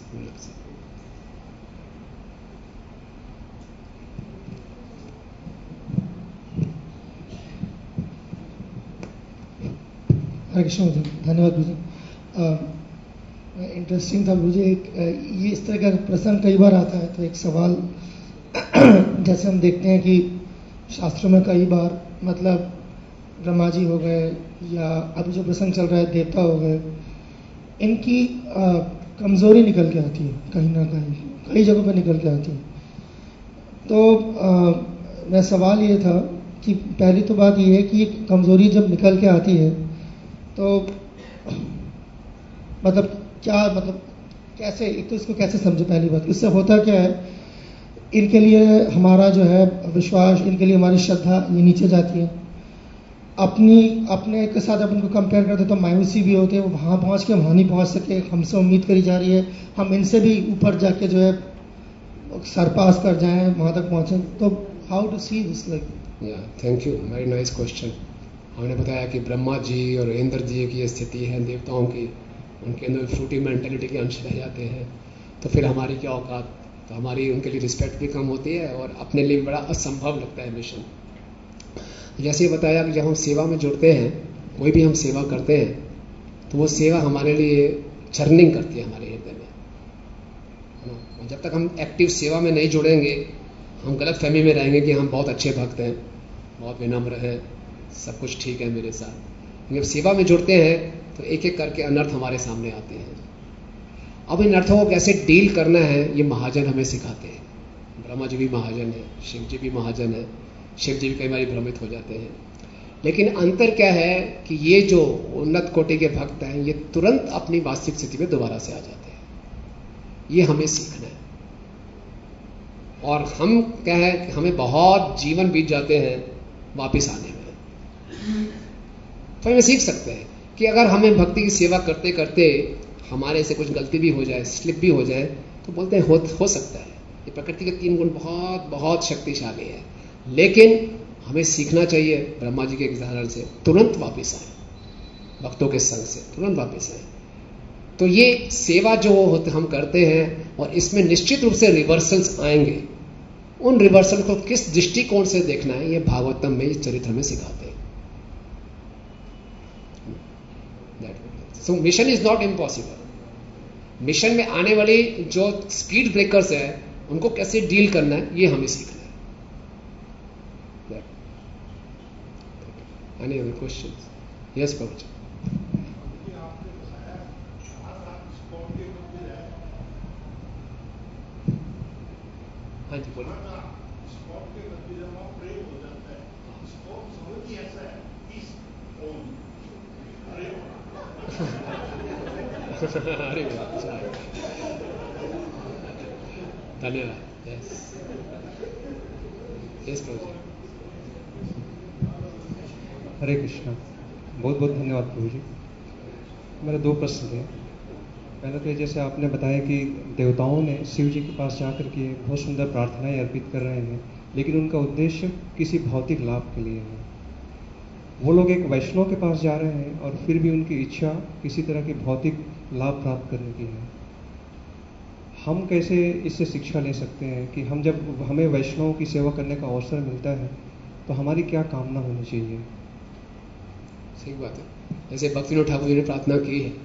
Speaker 2: हरे कृष्ण। धन्यवाद गुरु जी। इंटरेस्टिंग था मुझे। एक ये इस तरह का प्रसंग कई बार आता है, तो एक सवाल जैसे हम देखते हैं कि शास्त्रों में कई बार मतलब ब्रह्मा जी हो गए या अभी जो प्रसंग चल रहा है देवता हो गए, इनकी आ, कमजोरी निकल के आती है कहीं ना कहीं, कई जगहों पर निकल के आती है। तो मेरा सवाल ये था कि पहली तो बात ये है कि ये कमजोरी जब निकल के आती है तो मतलब क्या मतलब कैसे, एक तो इसको कैसे समझे। पहली बात, इससे होता क्या है, इनके लिए हमारा जो है विश्वास, इनके लिए हमारी श्रद्धा ये नीचे जाती है। अपनी अपने के साथ अपन को कंपेयर करते तो मायूसी भी होती है, वो वहाँ पहुँच के वहाँ नहीं पहुँच सके, हमसे उम्मीद करी जा रही है हम इनसे भी ऊपर जाके जो है सरपास कर जाएं, वहाँ तक पहुँचें। तो how to see this like?
Speaker 1: या thank you, very nice question. हमने बताया कि ब्रह्मा जी और इंद्र जी की ये स्थिति है देवताओं की, उनके अंदर फ्रूटी मेंटेलिटी के अंश रह जाते हैं, तो फिर हमारी क्या औकात, तो हमारी उनके लिए रिस्पेक्ट भी कम होती है और अपने लिए भी बड़ा असंभव लगता है मिशन। जैसे ही बताया कि जब हम सेवा में जुड़ते हैं, कोई भी हम सेवा करते हैं, तो वो सेवा हमारे लिए चर्निंग करती है हमारे हृदय में, है ना। जब तक हम एक्टिव सेवा में नहीं जुड़ेंगे, हम गलत फहमी में रहेंगे कि हम बहुत अच्छे भक्त हैं, बहुत विनम्र हैं, सब कुछ ठीक है मेरे साथ। जब सेवा में जुड़ते हैं तो एक एक करके अनर्थ हमारे सामने आते हैं। अब इन अर्थों को कैसे डील करना है ये महाजन हमें सिखाते हैं। ब्रह्मा जी भी महाजन है, शिव जी भी महाजन है, शिव जी भी कई बार भ्रमित हो जाते हैं। लेकिन अंतर क्या है कि ये जो उन्नत कोटि के भक्त हैं, ये तुरंत अपनी वास्तविक स्थिति में दोबारा से आ जाते हैं। ये हमें सीखना है। और हम क्या है कि हमें बहुत जीवन बीत जाते हैं वापस आने में। तो हमें सीख सकते हैं कि अगर हमें भक्ति की सेवा करते करते हमारे से कुछ गलती भी हो जाए, स्लिप भी हो जाए, तो बोलते हैं हो, हो सकता है। ये प्रकृति के तीन गुण बहुत बहुत शक्तिशाली है, लेकिन हमें सीखना चाहिए ब्रह्मा जी के उदाहरण से, तुरंत वापस आए, भक्तों के संग से तुरंत वापस आए। तो ये सेवा जो हम करते हैं, और इसमें निश्चित रूप से रिवर्सल्स आएंगे। उन रिवर्सल को किस दृष्टिकोण से देखना है, ये भागवतम में, इस चरित्र में सिखाते हैं। So mission is not impossible. Mission में आने वाली जो स्पीड ब्रेकर्स है, उनको कैसे डील करना है, ये हमें सीखना है। Any other questions? Yes Prabhu. हाँ जी बोलिए। अरे धन्यवाद। Yes yes Prabhu.
Speaker 3: हरे कृष्णा। बहुत बहुत धन्यवाद प्रभु जी। मेरे दो प्रश्न थे। पहले तो जैसे आपने बताया कि देवताओं ने शिव जी के पास जाकर के बहुत सुंदर प्रार्थनाएं अर्पित कर रहे हैं, लेकिन उनका उद्देश्य किसी भौतिक लाभ के लिए है। वो लोग एक वैष्णव के पास जा रहे हैं और फिर भी उनकी इच्छा किसी तरह की भौतिक लाभ प्राप्त करने की है। हम कैसे इससे शिक्षा ले सकते हैं कि हम जब हमें वैष्णव की सेवा करने का अवसर मिलता है तो हमारी क्या कामना होनी चाहिए?
Speaker 1: सही बात है। जैसे भक्तिविनोद ठाकुर जी ने प्रार्थना की है,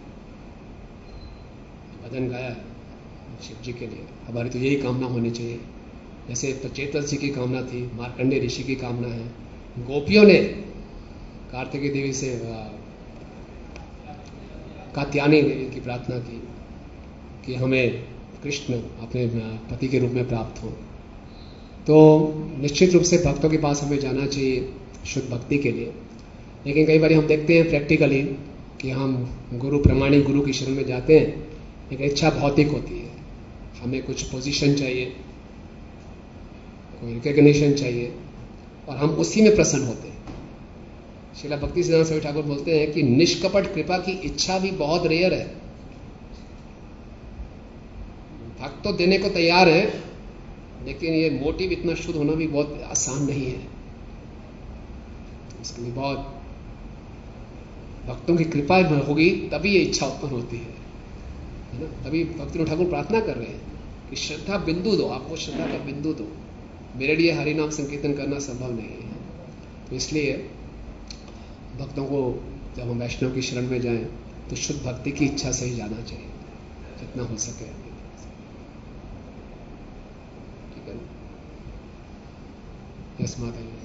Speaker 1: भजन गाया शिव जी के लिए, हमारी तो यही कामना होनी चाहिए। जैसे चेतन जी की कामना थी, मार्कंडेय ऋषि की कामना है, गोपियों ने कार्तिकी देवी से, कात्यायनी देवी की प्रार्थना की कि हमें कृष्ण अपने पति के रूप में प्राप्त हो। तो निश्चित रूप से भक्तों के पास हमें जाना चाहिए शुद्ध भक्ति के लिए। लेकिन कई बार हम देखते हैं प्रैक्टिकली कि हम गुरु प्रमाणिक गुरु की शरण में जाते हैं, एक इच्छा भौतिक होती है, हमें कुछ पोजीशन चाहिए, कोई रिकॉग्निशन चाहिए, और हम उसी में प्रसन्न होते हैं। श्रीला भक्ति सिद्धांत स्वामी ठाकुर बोलते हैं कि निष्कपट कृपा की इच्छा भी बहुत रेयर है। भक्त तो देने को तैयार है, लेकिन ये मोटिव इतना शुद्ध होना भी बहुत आसान नहीं है। इसके लिए बहुत भक्तों की कृपा होगी तभी ये इच्छा उत्पन्न होती है, है ना। तभी भक्ति ठाकुर प्रार्थना कर रहे हैं कि श्रद्धा बिंदु दो, आपको श्रद्धा का बिंदु दो। मेरे लिए हरिनाम संकीर्तन करना संभव नहीं है। तो इसलिए भक्तों को जब हम वैष्णव की शरण में जाएं तो शुद्ध भक्ति की इच्छा से ही जाना चाहिए, जितना हो सके। ठीक है। यस माता जी।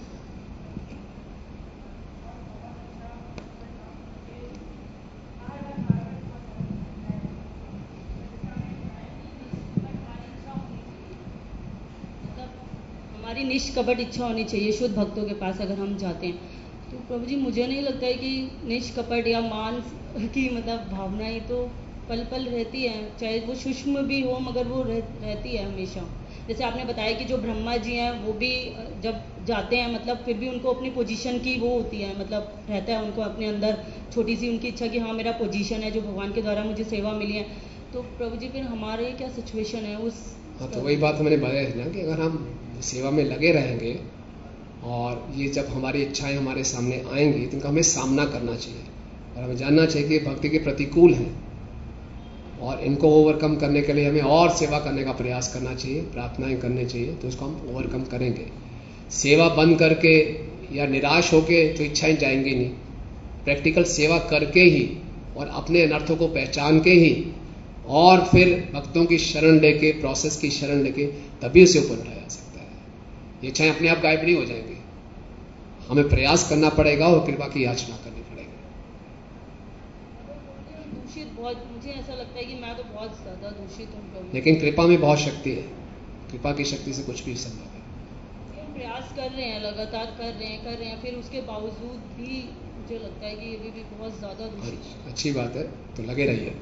Speaker 4: हमारी निष्कपट इच्छा होनी चाहिए शुद्ध भक्तों के पास अगर हम जाते हैं। तो प्रभु जी मुझे नहीं लगता है कि निष्कपट या मान की मतलब भावनाएं तो पल पल रहती है, चाहे वो सूक्ष्म भी हो, मगर वो रह, रहती है हमेशा। जैसे आपने बताया कि जो ब्रह्मा जी हैं वो भी जब जाते हैं मतलब फिर भी उनको अपनी पोजीशन की वो होती है, मतलब रहता है उनको अपने अंदर छोटी सी उनकी इच्छा कि हाँ मेरा पोजीशन है जो भगवान के द्वारा मुझे सेवा मिली है। तो प्रभु जी फिर हमारे क्या सिचुएशन है उस
Speaker 1: हाँ, तो वही बात मैंने बताई ना कि अगर हम सेवा में लगे रहेंगे और ये जब हमारी इच्छाएं हमारे सामने आएंगी तो इनका हमें सामना करना चाहिए और हमें जानना चाहिए कि भक्ति के प्रतिकूल हैं और इनको ओवरकम करने के लिए हमें और सेवा करने का प्रयास करना चाहिए, प्रार्थनाएं करनी चाहिए, तो उसको हम ओवरकम करेंगे। सेवा बंद करके या निराश होके तो इच्छाएं जाएंगी नहीं। प्रैक्टिकल सेवा करके ही और अपने अनर्थों को पहचान के ही और फिर भक्तों की शरण लेके, प्रोसेस की शरण लेके तभी उसे ऊपर उठाया जा सकता है। ये इच्छाएं अपने आप गायब नहीं हो जाएंगी, हमें प्रयास करना पड़ेगा और कृपा की याचना करनी पड़ेगी।
Speaker 4: दूषित बहुत, मुझे ऐसा लगता है कि मैं तो बहुत ज्यादा दूषित हूँ,
Speaker 1: लेकिन कृपा में बहुत शक्ति है, कृपा की शक्ति से कुछ भी संभव है।
Speaker 4: हम प्रयास कर रहे हैं, लगातार कर रहे हैं कर रहे हैं फिर उसके बावजूद भी मुझे लगता है कि अभी भी बहुत ज्यादा दूषित।
Speaker 1: अच्छी बात है, तो लगे रहिए।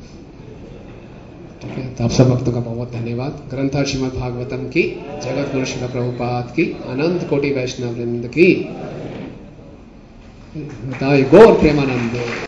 Speaker 1: ठीक है, तो आप सब भक्तों का बहुत धन्यवाद। ग्रंथ श्रीमद् भागवतम की, जगत गुरु श्रील प्रभुपाद की, अनंत कोटि वैष्णव वृंद की, गौर प्रेमानंद।